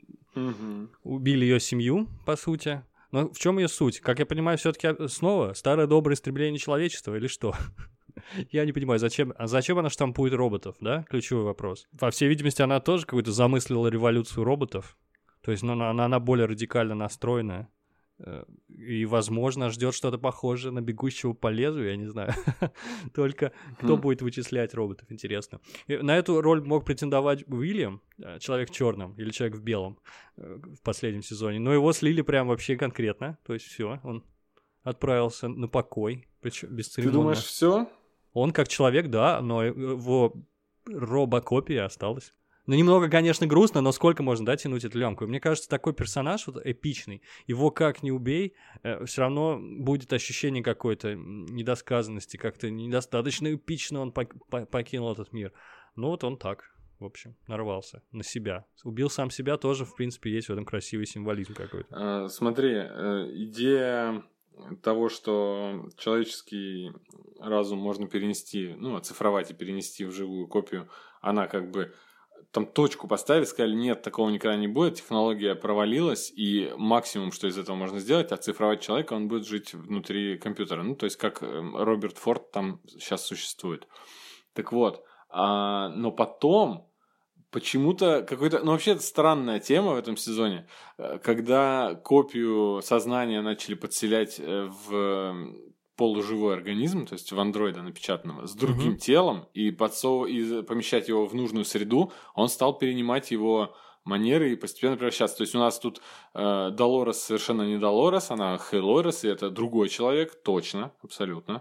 убили ее семью, по сути. Но в чем ее суть? Как я понимаю, все-таки снова старое доброе истребление человечества или что? Я не понимаю, зачем она штампует роботов, да? Ключевой вопрос. По всей видимости, она тоже какую-то замыслила революцию роботов. То есть она более радикально настроенная. И, возможно, ждет что-то похожее на «Бегущего по лезвию», я не знаю. Только кто будет вычислять роботов, интересно. И на эту роль мог претендовать Уильям, человек в черном или человек в белом в последнем сезоне. Но его слили прям вообще конкретно. То есть все, он отправился на покой. Бесцеремонно. Ты думаешь, все? Он как человек, да, но его робокопия осталась. Ну, немного, конечно, грустно, но сколько можно, да, тянуть эту лямку? И мне кажется, такой персонаж вот эпичный, его как ни убей, все равно будет ощущение какой-то недосказанности, как-то недостаточно эпично он покинул этот мир. Ну, вот он так, в общем, нарвался на себя. Убил сам себя, тоже, в принципе, есть в этом красивый символизм какой-то. Смотри, идея того, что человеческий разум можно перенести, ну, оцифровать и перенести в живую копию, она как бы там точку поставили, сказали, нет, такого никогда не будет, технология провалилась, и максимум, что из этого можно сделать, оцифровать человека, он будет жить внутри компьютера. Ну, то есть, как Роберт Форд там сейчас существует. Так вот, но потом почему-то какой-то... Ну, вообще, это странная тема в этом сезоне, когда копию сознания начали подселять в полуживой организм, то есть в андроида напечатанного, с другим телом, и помещать его в нужную среду, он стал перенимать его манеры и постепенно превращаться. То есть у нас тут Долорес совершенно не Долорес, она Хейлорес, и это другой человек, точно, абсолютно.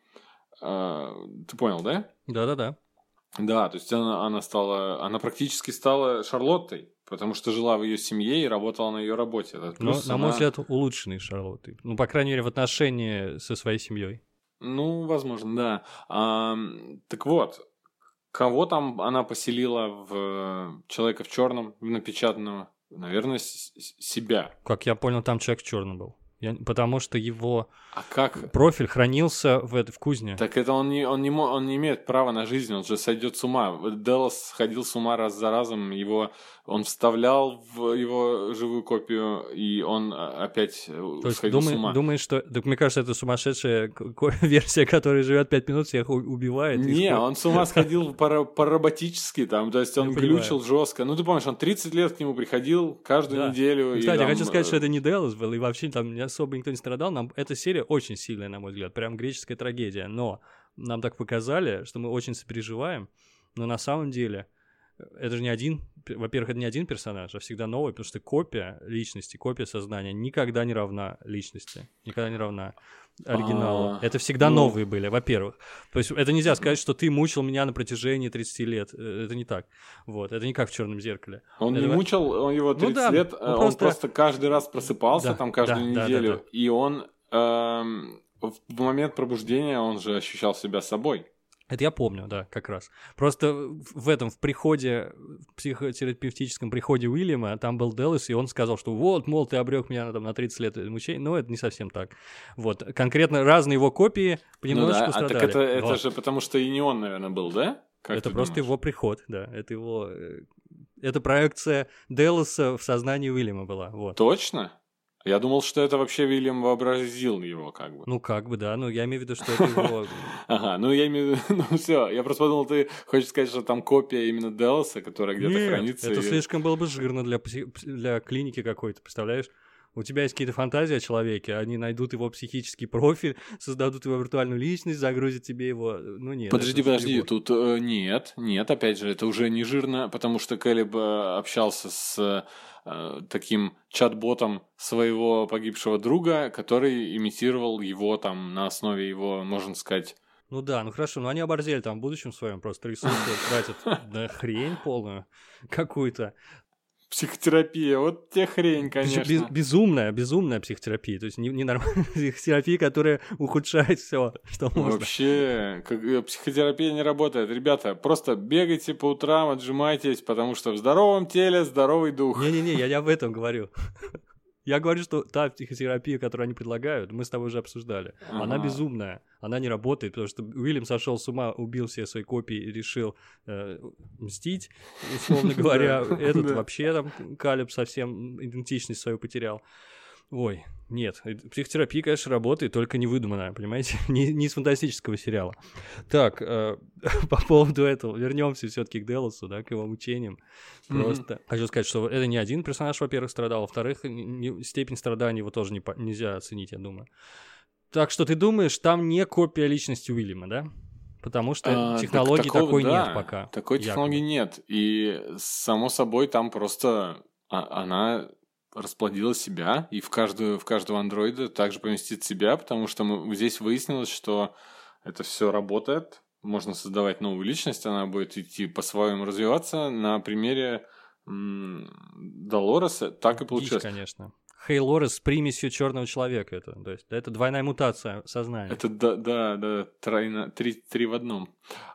Ты понял, да? Да-да-да. Да, то есть она практически стала Шарлоттой, потому что жила в ее семье и работала на ее работе. Но, на мой взгляд, улучшенной Шарлоттой. Ну, по крайней мере, в отношении со своей семьей. Ну, возможно, да. Так вот, кого там она поселила в человека в черном, напечатанного? Наверное, себя. Как я понял, там человек в черном был. Потому что его как? Профиль хранился в кузне. Так это он не имеет права на жизнь, он же сойдет с ума. Делос сходил с ума раз за разом, он вставлял в его живую копию, и он опять сходил с ума. Думаешь, что... Так мне кажется, это сумасшедшая версия, которая живет 5 минут, всех убивает. Не, он с ума сходил по-роботически, там, то есть он глючил жестко. Ну, ты помнишь, он 30 лет к нему приходил каждую неделю. Кстати, я хочу сказать, что это не Делос был, и вообще там особо никто не страдал. Эта серия очень сильная, на мой взгляд, прям греческая трагедия. Но нам так показали, что мы очень сопереживаем, но на самом деле это же не один, во-первых, это не один персонаж, а всегда новый, потому что копия личности, копия сознания никогда не равна личности, никогда не равна оригиналу. Это всегда новые были, во-первых. То есть это нельзя сказать, что ты мучил меня на протяжении 30 лет. Это не так. Вот. Это не как в «Черном зеркале». Он не мучил его 30 лет, он просто каждый раз просыпался там каждую неделю, и он в момент пробуждения он же ощущал себя собой. Это я помню, да, как раз. Просто в приходе, в психотерапевтическом приходе Уильяма, там был Делос, и он сказал, что вот, мол, ты обрек меня на 30 лет мучений. Но это не совсем так. Вот. Конкретно разные его копии понемножечку страдали. Так это же потому, что и не он, наверное, был, да? Это просто его приход, да. Это проекция Делоса в сознании Уильяма была. Вот. Точно? Я думал, что это вообще Уильям вообразил его, как бы. Ну, как бы, да. Ну, я имею в виду, что это его... Ага, ну, я имею в виду... Ну, все. Я просто подумал, ты хочешь сказать, что там копия именно Делоса, которая где-то хранится? Это слишком было бы жирно для клиники какой-то, представляешь? У тебя есть какие-то фантазии о человеке, они найдут его психический профиль, создадут его виртуальную личность, загрузят тебе его. Ну, нет. Подожди, тут нет, опять же, это уже не жирно, потому что Кэлеб общался с таким чат-ботом своего погибшего друга, который имитировал его там на основе его, можно сказать... Ну да, ну хорошо, но они оборзели там в будущем своем, просто ресурсы тратят на хрень полную какую-то. Психотерапия, вот те хрень, конечно. Безумная психотерапия. То есть не нормальная психотерапия, которая ухудшает все, что можно. Вообще, психотерапия не работает. Ребята, просто бегайте по утрам, отжимайтесь, потому что в здоровом теле здоровый дух. Не-не-не, я не об этом говорю. Я говорю, что та психотерапия, которую они предлагают, мы с тобой уже обсуждали, она безумная, она не работает, потому что Уильям сошел с ума, убил все свои копии и решил мстить, условно говоря. Этот вообще там Калеб совсем идентичность свою потерял. Ой, нет, психотерапия, конечно, работает, только не выдуманная, понимаете, не из фантастического сериала. Так, по поводу этого, вернемся все-таки к Делосу, да, к его мучениям. Просто хочу сказать, что это не один персонаж, во-первых, страдал, во-вторых, степень страдания его тоже нельзя оценить, я думаю. Так что ты думаешь, там не копия личности Уильяма, да? Потому что технологии такой нет пока. Такой технологии нет, и само собой там просто она... расплодила себя, и в каждого андроида также поместит себя, потому что здесь выяснилось, что это все работает, можно создавать новую личность, она будет идти по-своему развиваться. На примере Долореса так и получилось. Дичь, конечно. Хей Лорес с примесью черного человека. Это двойная мутация сознания. Это три в одном.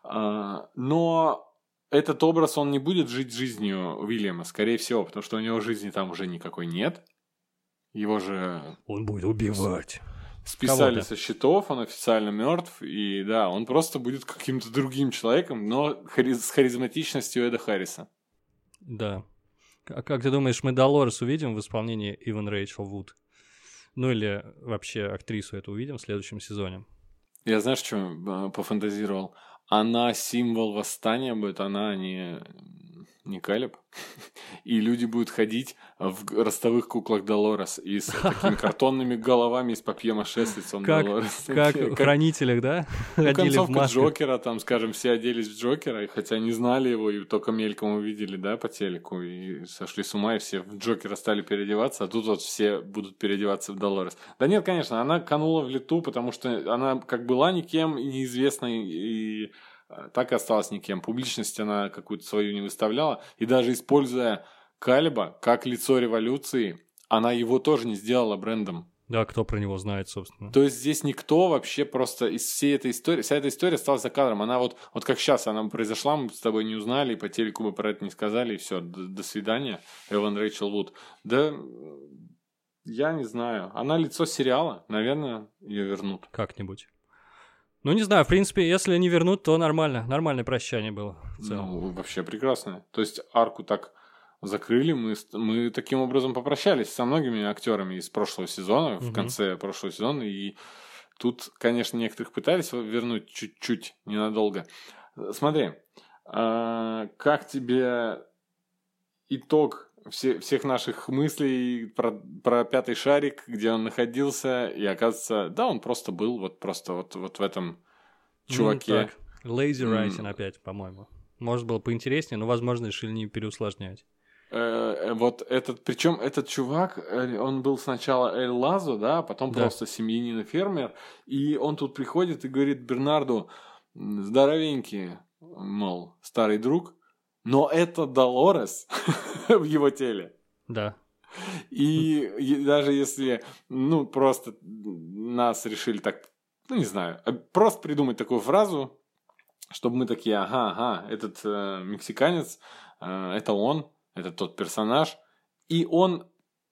Но этот образ, он не будет жить жизнью Уильяма, скорее всего, потому что у него жизни там уже никакой нет. Его же... Он будет убивать. Списали со счетов, он официально мертв, и да, он просто будет каким-то другим человеком, но с харизматичностью Эда Харриса. Да. А как ты думаешь, мы Долорес увидим в исполнении Иван Рэйчел Вуд? Ну или вообще актрису эту увидим в следующем сезоне? Я знаешь, что пофантазировал? Она символ восстания будет, она не Калеб. И люди будут ходить в ростовых куклах Долорес и с такими картонными головами из папье-маше с лицом Долорес. Как в «Хранителях», да? Концовка Джокера, там, скажем, все оделись в Джокера, хотя не знали его и только мельком увидели, да, по телеку, и сошли с ума, и все в Джокера стали переодеваться, а тут вот все будут переодеваться в Долорес. Да нет, конечно, она канула в лету, потому что она как была никем и неизвестной, и так и осталась никем. Публичность она какую-то свою не выставляла. И даже используя Калеба как лицо революции, она его тоже не сделала брендом. Да, кто про него знает, собственно. То есть здесь никто вообще просто из всей этой истории... Вся эта история осталась за кадром. Она вот как сейчас она произошла, мы с тобой не узнали, по телеку мы про это не сказали, и все, до свидания, Эван Рэйчел Вуд. Да, я не знаю. Она лицо сериала, наверное, ее вернут. Как-нибудь. Ну, не знаю, в принципе, если не вернут, то нормально. Нормальное прощание было в целом. Ну, вообще прекрасно. То есть арку так закрыли, мы таким образом попрощались со многими актерами из прошлого сезона, в конце прошлого сезона, и тут, конечно, некоторых пытались вернуть чуть-чуть, ненадолго. Смотри, как тебе итог всех наших мыслей про пятый шарик, где он находился, и оказывается, да, он просто был вот в этом чуваке. Lazy writing опять, по-моему. Может, было поинтереснее, но, возможно, решили не переусложнять. Вот причем этот чувак, он был сначала Эль Лазо, да, а потом просто семьянин и фермер, и он тут приходит и говорит Бернарду: здоровенький, мол, старый друг, но это Долорес в его теле. Да. И даже если, просто нас решили так, не знаю, просто придумать такую фразу, чтобы мы такие, ага, этот мексиканец, это он, это тот персонаж, и он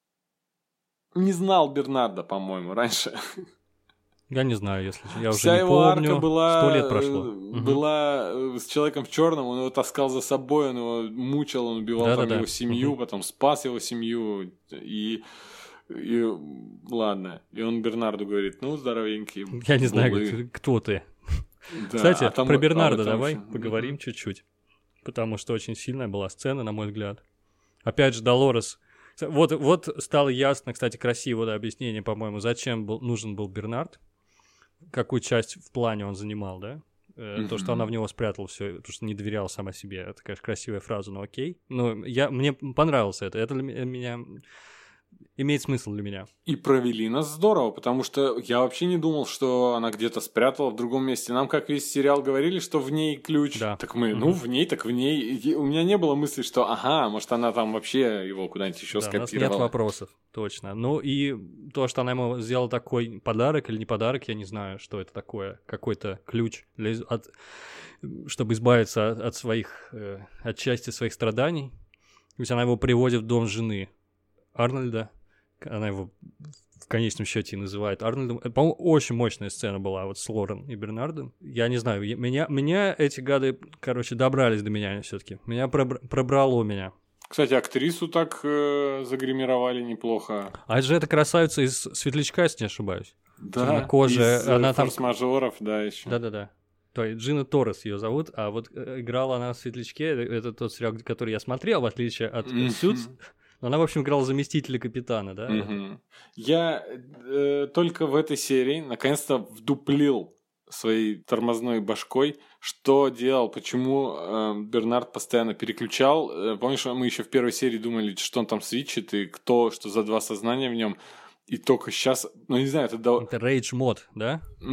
не знал Бернарда, по-моему, раньше. Я не знаю, если я Вся уже не его помню. арка была, 100 лет прошло. Была с человеком в черном, он его таскал за собой, он его мучил, он убивал его семью, потом спас его семью, и ладно. И он Бернарду говорит: здоровенький. Я не знаю, кто ты. Да, кстати, про Бернарда давай поговорим чуть-чуть, потому что очень сильная была сцена, на мой взгляд. Опять же, Долорес. Вот стало ясно, кстати, красивое объяснение, по-моему, зачем нужен был Бернард. Какую часть в плане он занимал, да? То, что она в него спрятала все, потому что не доверяла сама себе. Это, конечно, красивая фраза, но окей. Но мне понравилось это. Это для меня имеет смысл для меня. И провели нас здорово, потому что я вообще не думал, что она где-то спрятала в другом месте. Нам, как весь сериал, говорили, что в ней ключ. Да. Так мы, в ней, так в ней. И у меня не было мысли, что, может, она там вообще его куда-нибудь еще скопировала. У нас нет вопросов, точно. Ну и то, что она ему сделала такой подарок или не подарок, я не знаю, что это такое. Какой-то ключ, чтобы избавиться от своих, от части своих страданий. То есть она его приводит в дом жены Арнольда, она его в конечном счете называет Арнольдом. По-моему, очень мощная сцена была вот с Лорен и Бернардом. Я не знаю, меня эти гады, добрались до меня все-таки. Меня пробрало меня. Кстати, актрису так загримировали неплохо. А это же эта красавица из «Светлячка», если не ошибаюсь. Да, темнокожая, из она «Форс-мажоров», да, еще. Да. То есть Джина Торрес ее зовут, а вот играла она в «Светлячке». Это тот сериал, который я смотрел, в отличие от «Сютс». Она, в общем, играла заместителя капитана, да? Я только в этой серии наконец-то вдуплил своей тормозной башкой, что делал, почему Бернард постоянно переключал. Помнишь, мы еще в первой серии думали, что он там свитчит, и что за два сознания в нем. И только сейчас, не знаю, это Rage мод, да?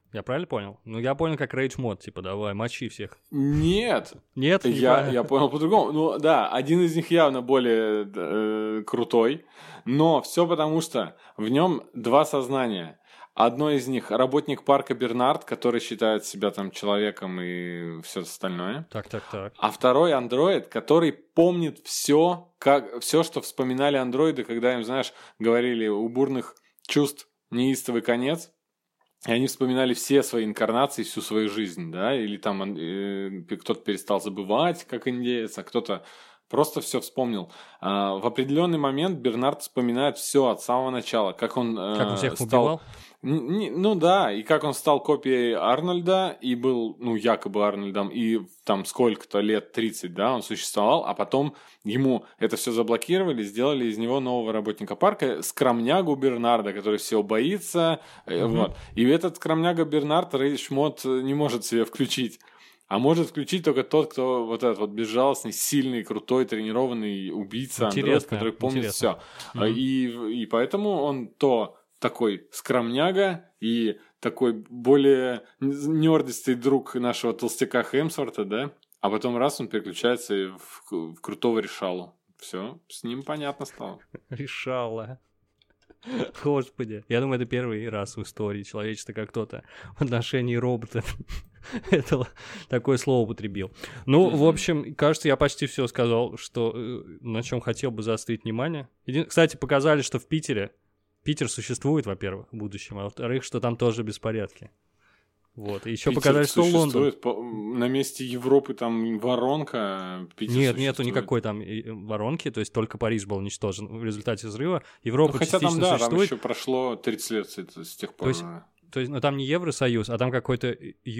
Я правильно понял? Ну, я понял, как рейдж-мод, типа, давай, мочи всех. Нет. Нет? Я понял по-другому. Ну, да, один из них явно более крутой, но все потому, что в нем два сознания. Одно из них работник парка Бернард, который считает себя там человеком и все остальное. Так. А второй андроид, который помнит все, что вспоминали андроиды, когда им, знаешь, говорили у бурных чувств неистовый конец. И они вспоминали все свои инкарнации, всю свою жизнь, да, или там кто-то перестал забывать, как индеец, а кто-то просто все вспомнил. В определенный момент Бернард вспоминает все от самого начала, как он Как он всех стал... убивал? Ну да, и как он стал копией Арнольда, и был, ну, якобы Арнольдом, и там сколько-то лет, 30, да, он существовал, а потом ему это все заблокировали, сделали из него нового работника парка, скромнягу Бернарда, который всего боится, вот. И этот скромняга Бернард рейдж-мод не может себе включить. А может включить только тот, кто вот этот вот безжалостный, сильный, крутой, тренированный убийца, андроид, который помнит все. И поэтому он то такой скромняга и такой более нердистый друг нашего толстяка Хемсворта, да? А потом раз он переключается в крутого решалу. Все, с ним понятно стало. Решала. Господи. Я думаю, это первый раз в истории человечества, как кто-то в отношении робота это такое слово употребил. Ну, в общем, кажется, я почти все сказал, что на чем хотел бы заострить внимание. Кстати, показали, что в Питер существует, во-первых, в будущем, а во-вторых, что там тоже беспорядки. Вот. И еще показали, что Лондон... На месте Европы там воронка. Нету никакой там воронки, то есть только Париж был уничтожен в результате взрыва. Европа частично там, да, существует. Там еще прошло 30 лет с тех пор. То есть, ну, там не Евросоюз, а там какой-то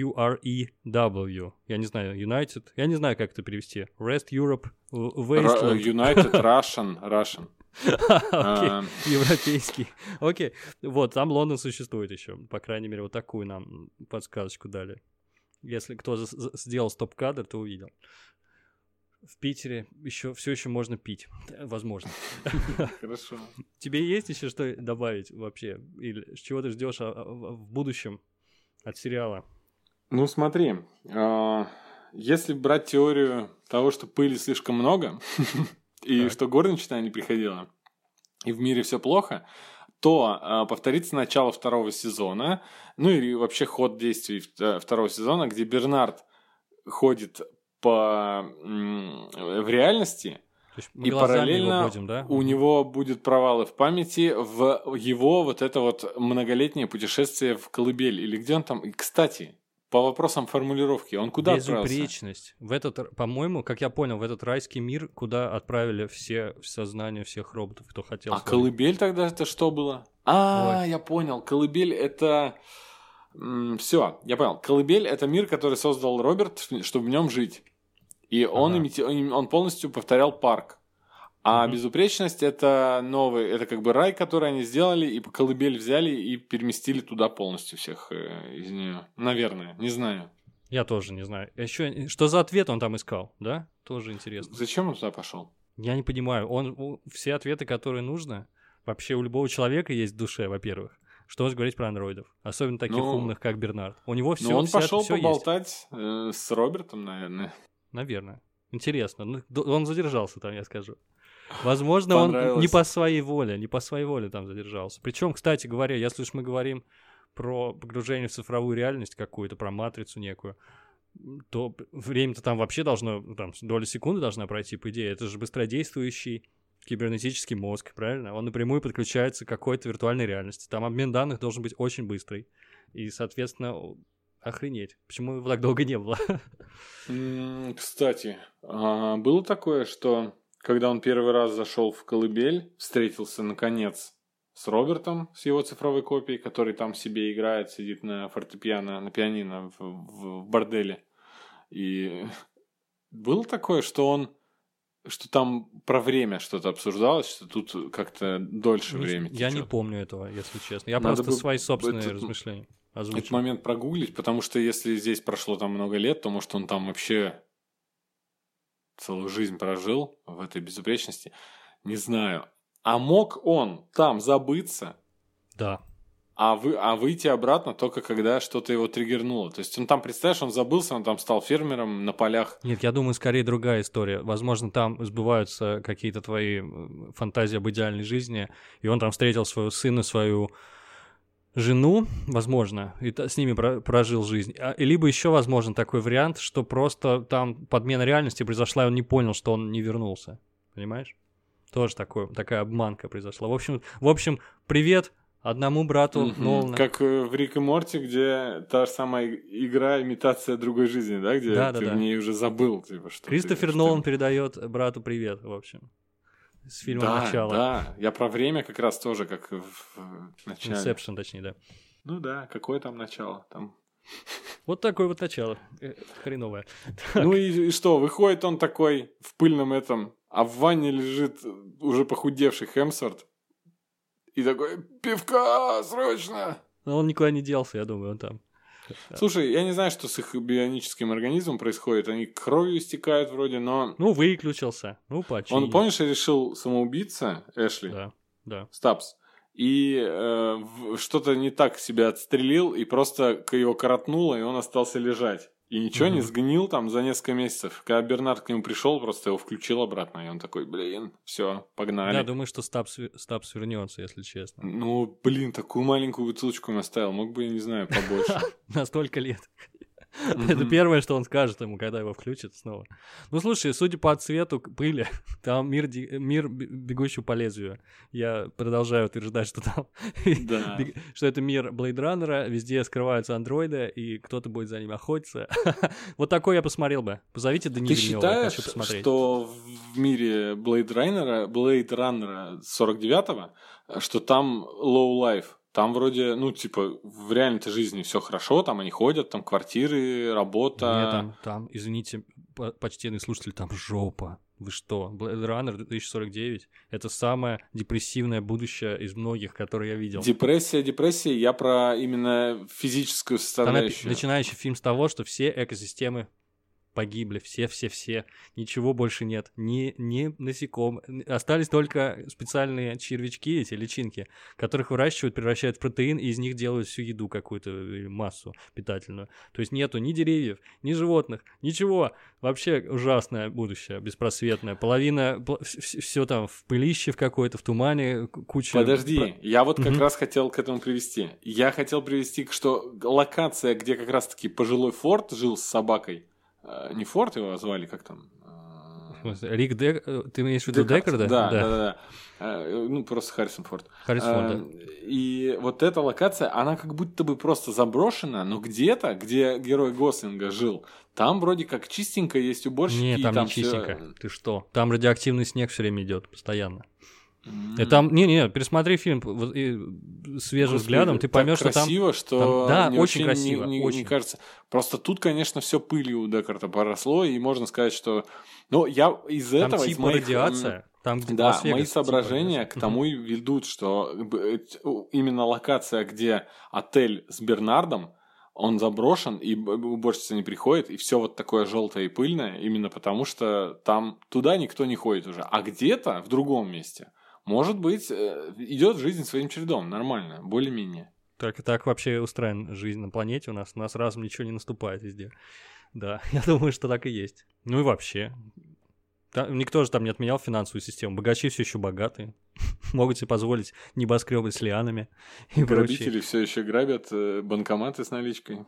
UREW. Я не знаю, United. Я не знаю, как это перевести. Rest Europe, Wasteland. United Russian. Окей, европейский. Окей, вот, там Лондон существует еще. По крайней мере, вот такую нам подсказочку дали. Если кто сделал стоп-кадр, то увидел. В Питере все еще можно пить. Возможно. Хорошо. Тебе есть еще что добавить вообще? Или чего ты ждешь в будущем от сериала? Ну, смотри. Если брать теорию того, что пыли слишком много, и что горничная не приходила, и в мире все плохо, то повторится начало второго сезона, ну и вообще ход действий второго сезона, где Бернард ходит в реальности, и параллельно будем, да? у него будут провалы в памяти в его вот это вот многолетнее путешествие в колыбель. Или где он там? И, кстати, по вопросам формулировки, он куда отправился? Безупречность. В этот, по-моему, как я понял, в этот райский мир, куда отправили все сознания всех роботов, кто хотел. А колыбель тогда это что было? Я понял. Колыбель это... Все, я понял. Колыбель это мир, который создал Роберт, чтобы в нем жить. И он полностью повторял парк. А безупречность это новый, это как бы рай, который они сделали, и по колыбель взяли и переместили туда полностью всех из нее. Наверное, не знаю. Я тоже не знаю. Еще что за ответ он там искал, да? Тоже интересно. Зачем он туда пошел? Я не понимаю. Все ответы, которые нужно, вообще у любого человека есть в душе, во-первых. Что уж говорить про андроидов. Особенно таких умных, как Бернард. У него все. Он пошел поболтать с Робертом, наверное. Наверное. Интересно. Ну, он задержался там, я скажу. Возможно, он не по своей воле там задержался. Причем, кстати говоря, если уж мы говорим про погружение в цифровую реальность какую-то, про матрицу некую, то время-то там вообще должно, там, доля секунды должна пройти, по идее. Это же быстродействующий кибернетический мозг, правильно? Он напрямую подключается к какой-то виртуальной реальности. Там обмен данных должен быть очень быстрый. И, соответственно, охренеть. Почему его так долго не было? Кстати, было такое, что когда он первый раз зашел в колыбель, встретился, наконец, с Робертом, с его цифровой копией, который там себе играет, сидит на фортепиано, на пианино в борделе. И было такое, что там про время что-то обсуждалось, что тут как-то дольше времени течет. Я не помню этого, если честно. Я просто свои собственные размышления озвучил. Этот момент прогуглить, потому что если здесь прошло там много лет, то, может, он там вообще целую жизнь прожил в этой безупречности. Не знаю. А мог он там забыться? Да. а выйти обратно только когда что-то его триггернуло. То есть он там, представляешь, он забылся, он там стал фермером на полях. Нет, я думаю, скорее другая история. Возможно, там сбываются какие-то твои фантазии об идеальной жизни, и он там встретил своего сына, свою жену, возможно, и с ними прожил жизнь. Либо еще возможен такой вариант, что просто там подмена реальности произошла, и он не понял, что он не вернулся. Понимаешь? Тоже такая обманка произошла. В общем, привет одному брату Нолана. Как в Рик и Морти, где та же самая игра, имитация другой жизни, да? Где ты в ней уже забыл. Типа, что Кристофер Нолан передает брату привет, в общем. С фильма «Начало». Да, я про время как раз тоже, как в начале. Inception, точнее, да. Ну да, какое там начало? Там... Вот такое вот начало. Хреновое. Ну и что, выходит он такой в пыльном этом, а в ванне лежит уже похудевший Хемсворт. И такой, пивка, срочно! Но он никуда не делся, я думаю, он там. Слушай, я не знаю, что с их бионическим организмом происходит. Они кровью истекают вроде, но... Ну, выключился. Ну, почти. Он, помнишь, решил самоубийца, Эшли? Да. Стапс. И что-то не так себя отстрелил, и просто его коротнуло, и он остался лежать. И ничего не сгнил там за несколько месяцев. Когда Бернард к нему пришел, просто его включил обратно. И он такой, все, погнали. Я думаю, что Стапс вернется, если честно. Ну, такую маленькую бутылочку он оставил. Мог бы, я не знаю, побольше. На столько лет. Это первое, что он скажет ему, когда его включат снова. Ну, слушай, судя по цвету пыли, там мир бегущий по лезвию. Я продолжаю утверждать, что там... что это мир Блейдраннера, везде скрываются андроиды, и кто-то будет за ними охотиться. Вот такой я посмотрел бы. Позовите Дани Вильнёва, я хочу посмотреть. Ты считаешь, что в мире Блейдраннера 49-го, что там low life? Там вроде, в реальной-то жизни все хорошо, там они ходят, там квартиры, работа. Нет, там, извините, почтенные слушатели, там жопа. Вы что? Blade Runner 2049 — это самое депрессивное будущее из многих, которые я видел. Депрессия, я про именно физическую составляющую. Там начинающий фильм с того, что все экосистемы погибли, все, ничего больше нет, ни насекомых, остались только специальные червячки, эти личинки, которых выращивают, превращают в протеин, и из них делают всю еду какую-то, массу питательную. То есть нету ни деревьев, ни животных, ничего. Вообще ужасное будущее, беспросветное. Половина, все там в пылище в какой-то, в тумане, куча... Подожди, я вот как раз хотел к этому привести. Я хотел привести, что локация, где как раз-таки пожилой Форд жил с собакой, не Форд его звали, как там? Рик ты имеешь в виду Декарда? Да. Просто Харрисон Форд. Да. И вот эта локация, она как будто бы просто заброшена, но где-то, где герой Гослинга жил, там вроде как чистенько есть уборщики. Нет, там не чистенько. Ты что? Там радиоактивный снег все время идет постоянно. Там, пересмотри фильм свежим взглядом, ты поймешь, что там... красиво, что да, очень красиво. Не кажется. Просто тут, конечно, все пылью у Декарта поросло, и можно сказать, что... Ну, я из там этого... Типа радиация. Там, где мои соображения к тому и ведут, что именно локация, где отель с Бернардом, он заброшен, и уборщица не приходит, и все вот такое желтое и пыльное, именно потому что там туда никто не ходит уже. А где-то в другом месте, может быть, идет жизнь своим чередом, нормально, более-менее. Так вообще устроена жизнь на планете у нас разом ничего не наступает везде. Да, я думаю, что так и есть. Ну и вообще... Никто же там не отменял финансовую систему. Богачи все еще богатые. Могут себе позволить небоскребы с лианами и грабители все еще грабят банкоматы с наличкой.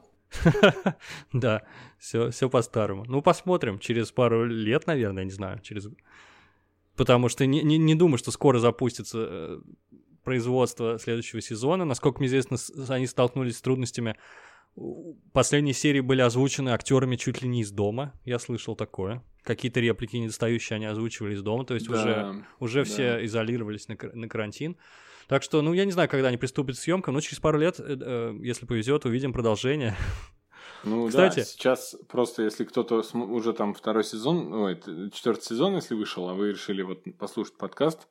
Да, все по-старому. Ну, посмотрим. Через пару лет, наверное, не знаю. Потому что не думаю, что скоро запустится производство следующего сезона. Насколько мне известно, они столкнулись с трудностями. Последние серии были озвучены актерами чуть ли не из дома. Я слышал такое. Какие-то реплики недостающие они озвучивали из дома. То есть уже все изолировались на карантин. Так что, я не знаю, когда они приступят к съемкам, но через пару лет, если повезет, увидим продолжение. Ну, кстати, да, сейчас просто, если кто-то уже там второй сезон, четвертый сезон, если вышел, а вы решили вот послушать подкаст,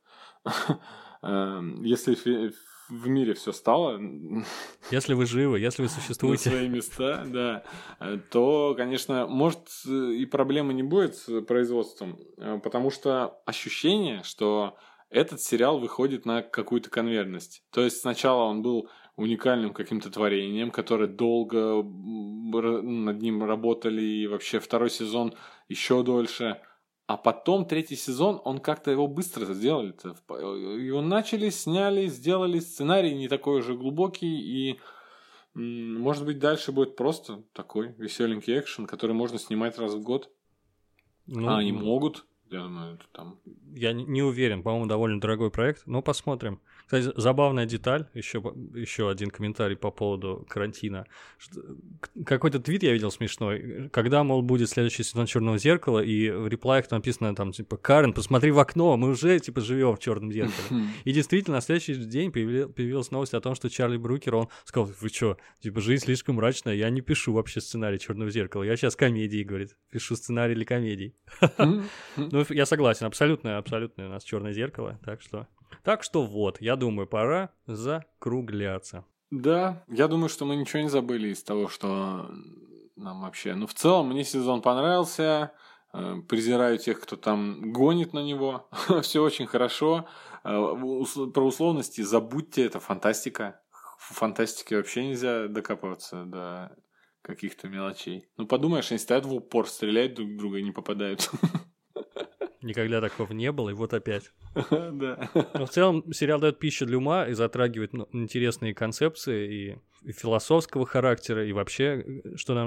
если в мире все стало... Если вы живы, если вы существуете. На свои места, да. То, конечно, может, и проблемы не будет с производством, потому что ощущение, что этот сериал выходит на какую-то конвейерность. То есть сначала он был уникальным каким-то творением, которое долго над ним работали, и вообще второй сезон еще дольше. А потом третий сезон, он как-то его быстро сделали. Его начали, сняли, сделали. Сценарий не такой уже глубокий, и может быть дальше будет просто такой веселенький экшен, который можно снимать раз в год. Они могут. Я думаю, это там... Я не уверен, по-моему, довольно дорогой проект, но посмотрим. Кстати, забавная деталь, еще один комментарий по поводу карантина. Какой-то твит я видел смешной, когда, мол, будет следующий сезон «Черного зеркала», и в реплаях там написано, там, типа, «Карен, посмотри в окно, мы уже, типа, живем в «Черном зеркале». И действительно, на следующий день появилась новость о том, что Чарли Брукер, он сказал, вы что, типа, жизнь слишком мрачная, я не пишу вообще сценарий «Черного зеркала», я сейчас комедии, говорит, пишу сценарий для комедий. Ну, я согласен, абсолютно у нас «Черное зеркало», так что вот, я думаю, пора закругляться. Да, я думаю, что мы ничего не забыли из того, что нам вообще... Ну, в целом, мне сезон понравился, презираю тех, кто там гонит на него, все очень хорошо. Про условности забудьте, это фантастика. В фантастике вообще нельзя докапываться до каких-то мелочей. Ну, подумаешь, они стоят в упор, стреляют друг в друга и не попадают. Никогда такого не было, и вот опять. Да. Но в целом сериал дает пищу для ума и затрагивает интересные концепции и философского характера, и вообще,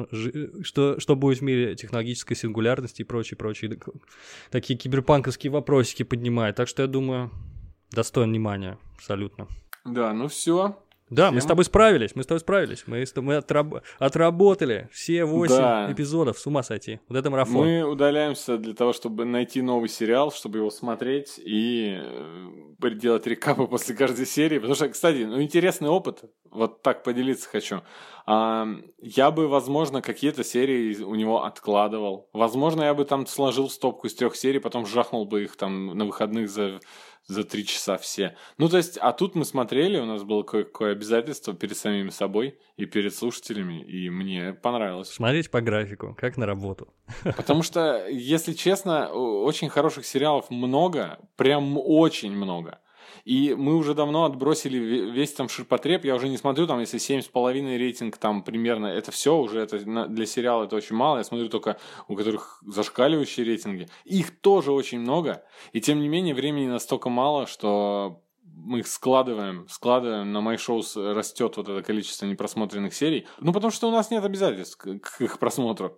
что будет в мире технологической сингулярности и прочее. Такие киберпанковские вопросики поднимает. Так что я думаю, достоин внимания абсолютно. Да, ну все. Да, мы с тобой справились. Мы отработали все 8 эпизодов. С ума сойти. Вот это марафон. Мы удаляемся для того, чтобы найти новый сериал, чтобы его смотреть и делать рекапы после каждой серии. Потому что, кстати, интересный опыт. Вот так поделиться хочу. Я бы, возможно, какие-то серии у него откладывал. Возможно, я бы там сложил стопку из 3 серий, потом жахнул бы их там на выходных за 3 часа все. Ну, то есть, а тут мы смотрели, у нас было кое-какое обязательство перед самими собой и перед слушателями, и мне понравилось. Смотреть по графику, как на работу. Потому что, если честно, очень хороших сериалов много, прям очень много. И мы уже давно отбросили весь там ширпотреб. Я уже не смотрю, там, если 7,5 рейтинг, там, примерно, это все уже, это для сериала это очень мало. Я смотрю только у которых зашкаливающие рейтинги. Их тоже очень много. И тем не менее, времени настолько мало, что мы их складываем. На MyShows растет вот это количество непросмотренных серий. Ну, потому что у нас нет обязательств к их просмотру.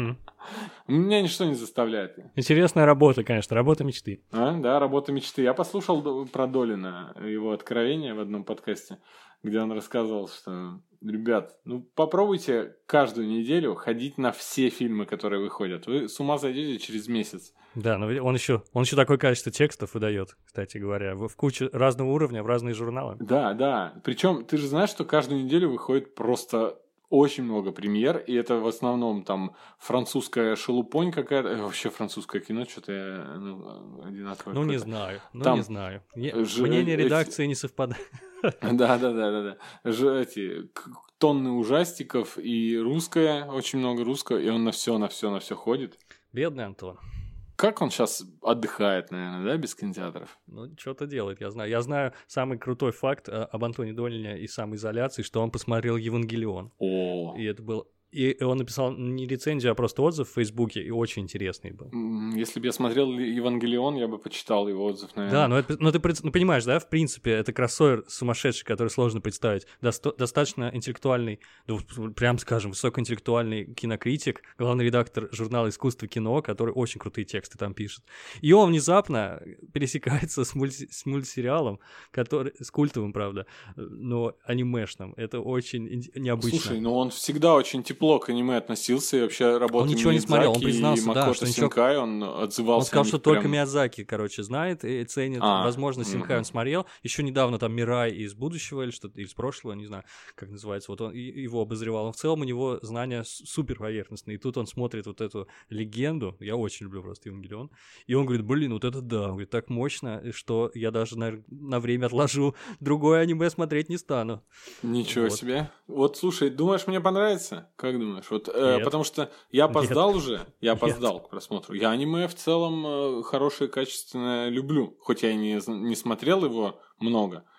Меня ничто не заставляет. Интересная работа, конечно, работа мечты. Да, работа мечты. Я послушал про Долина его откровение в одном подкасте, где он рассказывал, что, ребят, попробуйте каждую неделю ходить на все фильмы, которые выходят. Вы с ума сойдете через месяц. Да, но он еще такое количество текстов выдает, кстати говоря, в кучу разного уровня, в разные журналы. Да. Причем ты же знаешь, что каждую неделю выходит просто очень много премьер, и это в основном там французская шелупонь какая-то, вообще французское кино, что-то одинаковое. Не знаю. Мнение редакции не совпадает. Да. Эти тонны ужастиков и русское, очень много русского, и он на все ходит. Бедный Антон. Как он сейчас отдыхает, наверное, да, без кинотеатров? Что-то делает, я знаю. Я знаю самый крутой факт об Антоне Долине и самоизоляции, что он посмотрел «Евангелион». И это было... И он написал не рецензию, а просто отзыв в Фейсбуке, и очень интересный был. Если бы я смотрел «Евангелион», я бы почитал его отзыв, наверное. Да, но ты понимаешь, да, в принципе, это кроссовер сумасшедший, который сложно представить. Достаточно интеллектуальный, прям скажем, высокоинтеллектуальный кинокритик, главный редактор журнала «Искусство кино», который очень крутые тексты там пишет. И он внезапно пересекается с мультсериалом, который, с культовым, правда, но анимешным. Это очень необычно. Слушай, он всегда очень тепло к аниме относился и вообще работал. Он ничего не смотрел, он признался, и Макото Синкай, он отзывался. Он сказал, что только Миядзаки, знает и ценит. Возможно, Синкай он смотрел. Еще недавно там Мирай из будущего или что-то, из прошлого, не знаю, как называется. Вот он его обозревал. Но в целом у него знания супер поверхностные. И тут он смотрит вот эту легенду. Я очень люблю просто Евангелион. И он говорит, вот это да. Он говорит, так мощно, что я даже на время отложу. Другое аниме смотреть не стану. Ничего себе. Вот, слушай, думаешь, мне понравится? Как думаешь? Потому что я опоздал уже. Я опоздал к просмотру. Я аниме в целом хорошее, качественное люблю. Хоть я и не смотрел его много.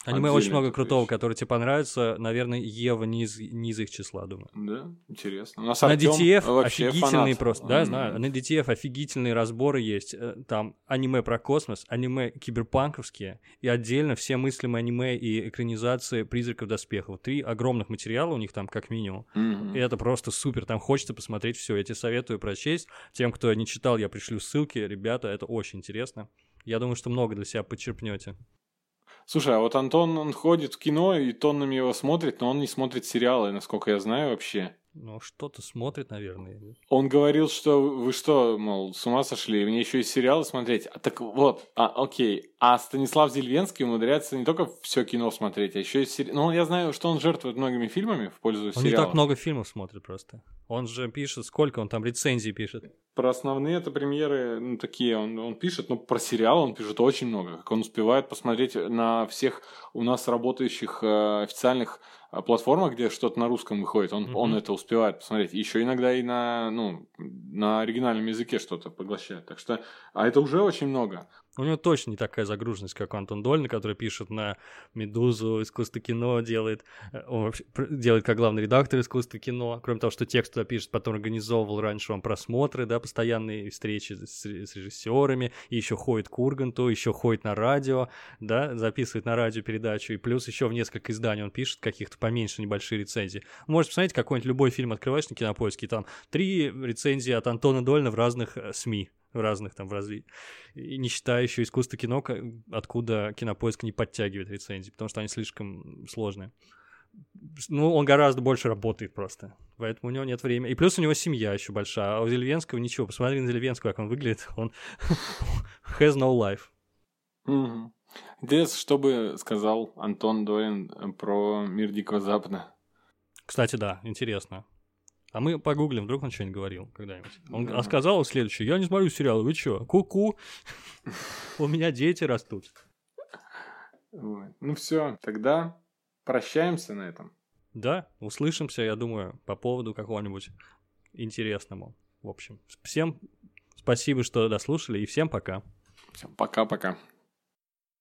Аниме очень много крутого, которое тебе понравится. Наверное, Ева не из их числа, думаю. Да, интересно. На DTF офигительные просто. Да, знаю. На DTF офигительные разборы есть. Там аниме про космос, аниме киберпанковские и отдельно все мыслимые аниме и экранизации «Призраков доспехов». 3 огромных материала у них там как минимум. И это просто супер. Там хочется посмотреть все. Я тебе советую прочесть. Тем, кто не читал, я пришлю ссылки. Ребята, это очень интересно. Я думаю, что много для себя подчерпнете. Слушай, а вот Антон, он ходит в кино и тоннами его смотрит, но он не смотрит сериалы, насколько я знаю вообще. Ну, что-то смотрит, наверное. Он говорил, что вы что, мол, с ума сошли, мне еще и сериалы смотреть. А так вот, окей. А Станислав Зельвенский умудряется не только все кино смотреть, а еще и сериалы. Ну, я знаю, что он жертвует многими фильмами в пользу сериалов. Он не так много фильмов смотрит просто. Он же пишет, сколько он там рецензий пишет. Про основные это премьеры, ну, такие он пишет, но про сериалы он пишет очень много. Как он успевает посмотреть на всех у нас работающих официальных платформах, где что-то на русском выходит, он это успевает посмотреть. Еще иногда и на оригинальном языке что-то поглощает. Так что, а это уже очень много. У него точно не такая загруженность, как у Антон Дольна, который пишет на «Медузу», «Искусство кино», делает как главный редактор «Искусства кино». Кроме того, что текст туда пишет, потом организовывал раньше он просмотры, да, постоянные встречи с режиссерами, и еще ходит к Урганту, еще ходит на радио, да, записывает на радио передачу, и плюс еще в несколько изданий он пишет каких-то поменьше небольшие рецензии. Можете посмотреть, какой-нибудь любой фильм открываешь на Кинопоиске, там 3 рецензии от Антона Дольна в разных СМИ. Разных там и не считая еще «Искусство кино», откуда Кинопоиск не подтягивает рецензии, потому что они слишком сложные. Ну, он гораздо больше работает просто, поэтому у него нет времени. И плюс у него семья еще большая, а у Зельвенского ничего. Посмотри на Зельвенского, как он выглядит, он has no life. Интересно, что бы сказал Антон Долин про «Мир Дикого Запада». Кстати, да, интересно. А мы погуглим, вдруг он что-нибудь говорил когда-нибудь. Он сказал следующее: я не смотрю сериалы, вы чё? Ку-ку. У меня дети растут. Ну все, тогда прощаемся на этом. Да, услышимся, я думаю, по поводу какого-нибудь интересного. В общем, всем спасибо, что дослушали, и всем пока. Всем пока-пока.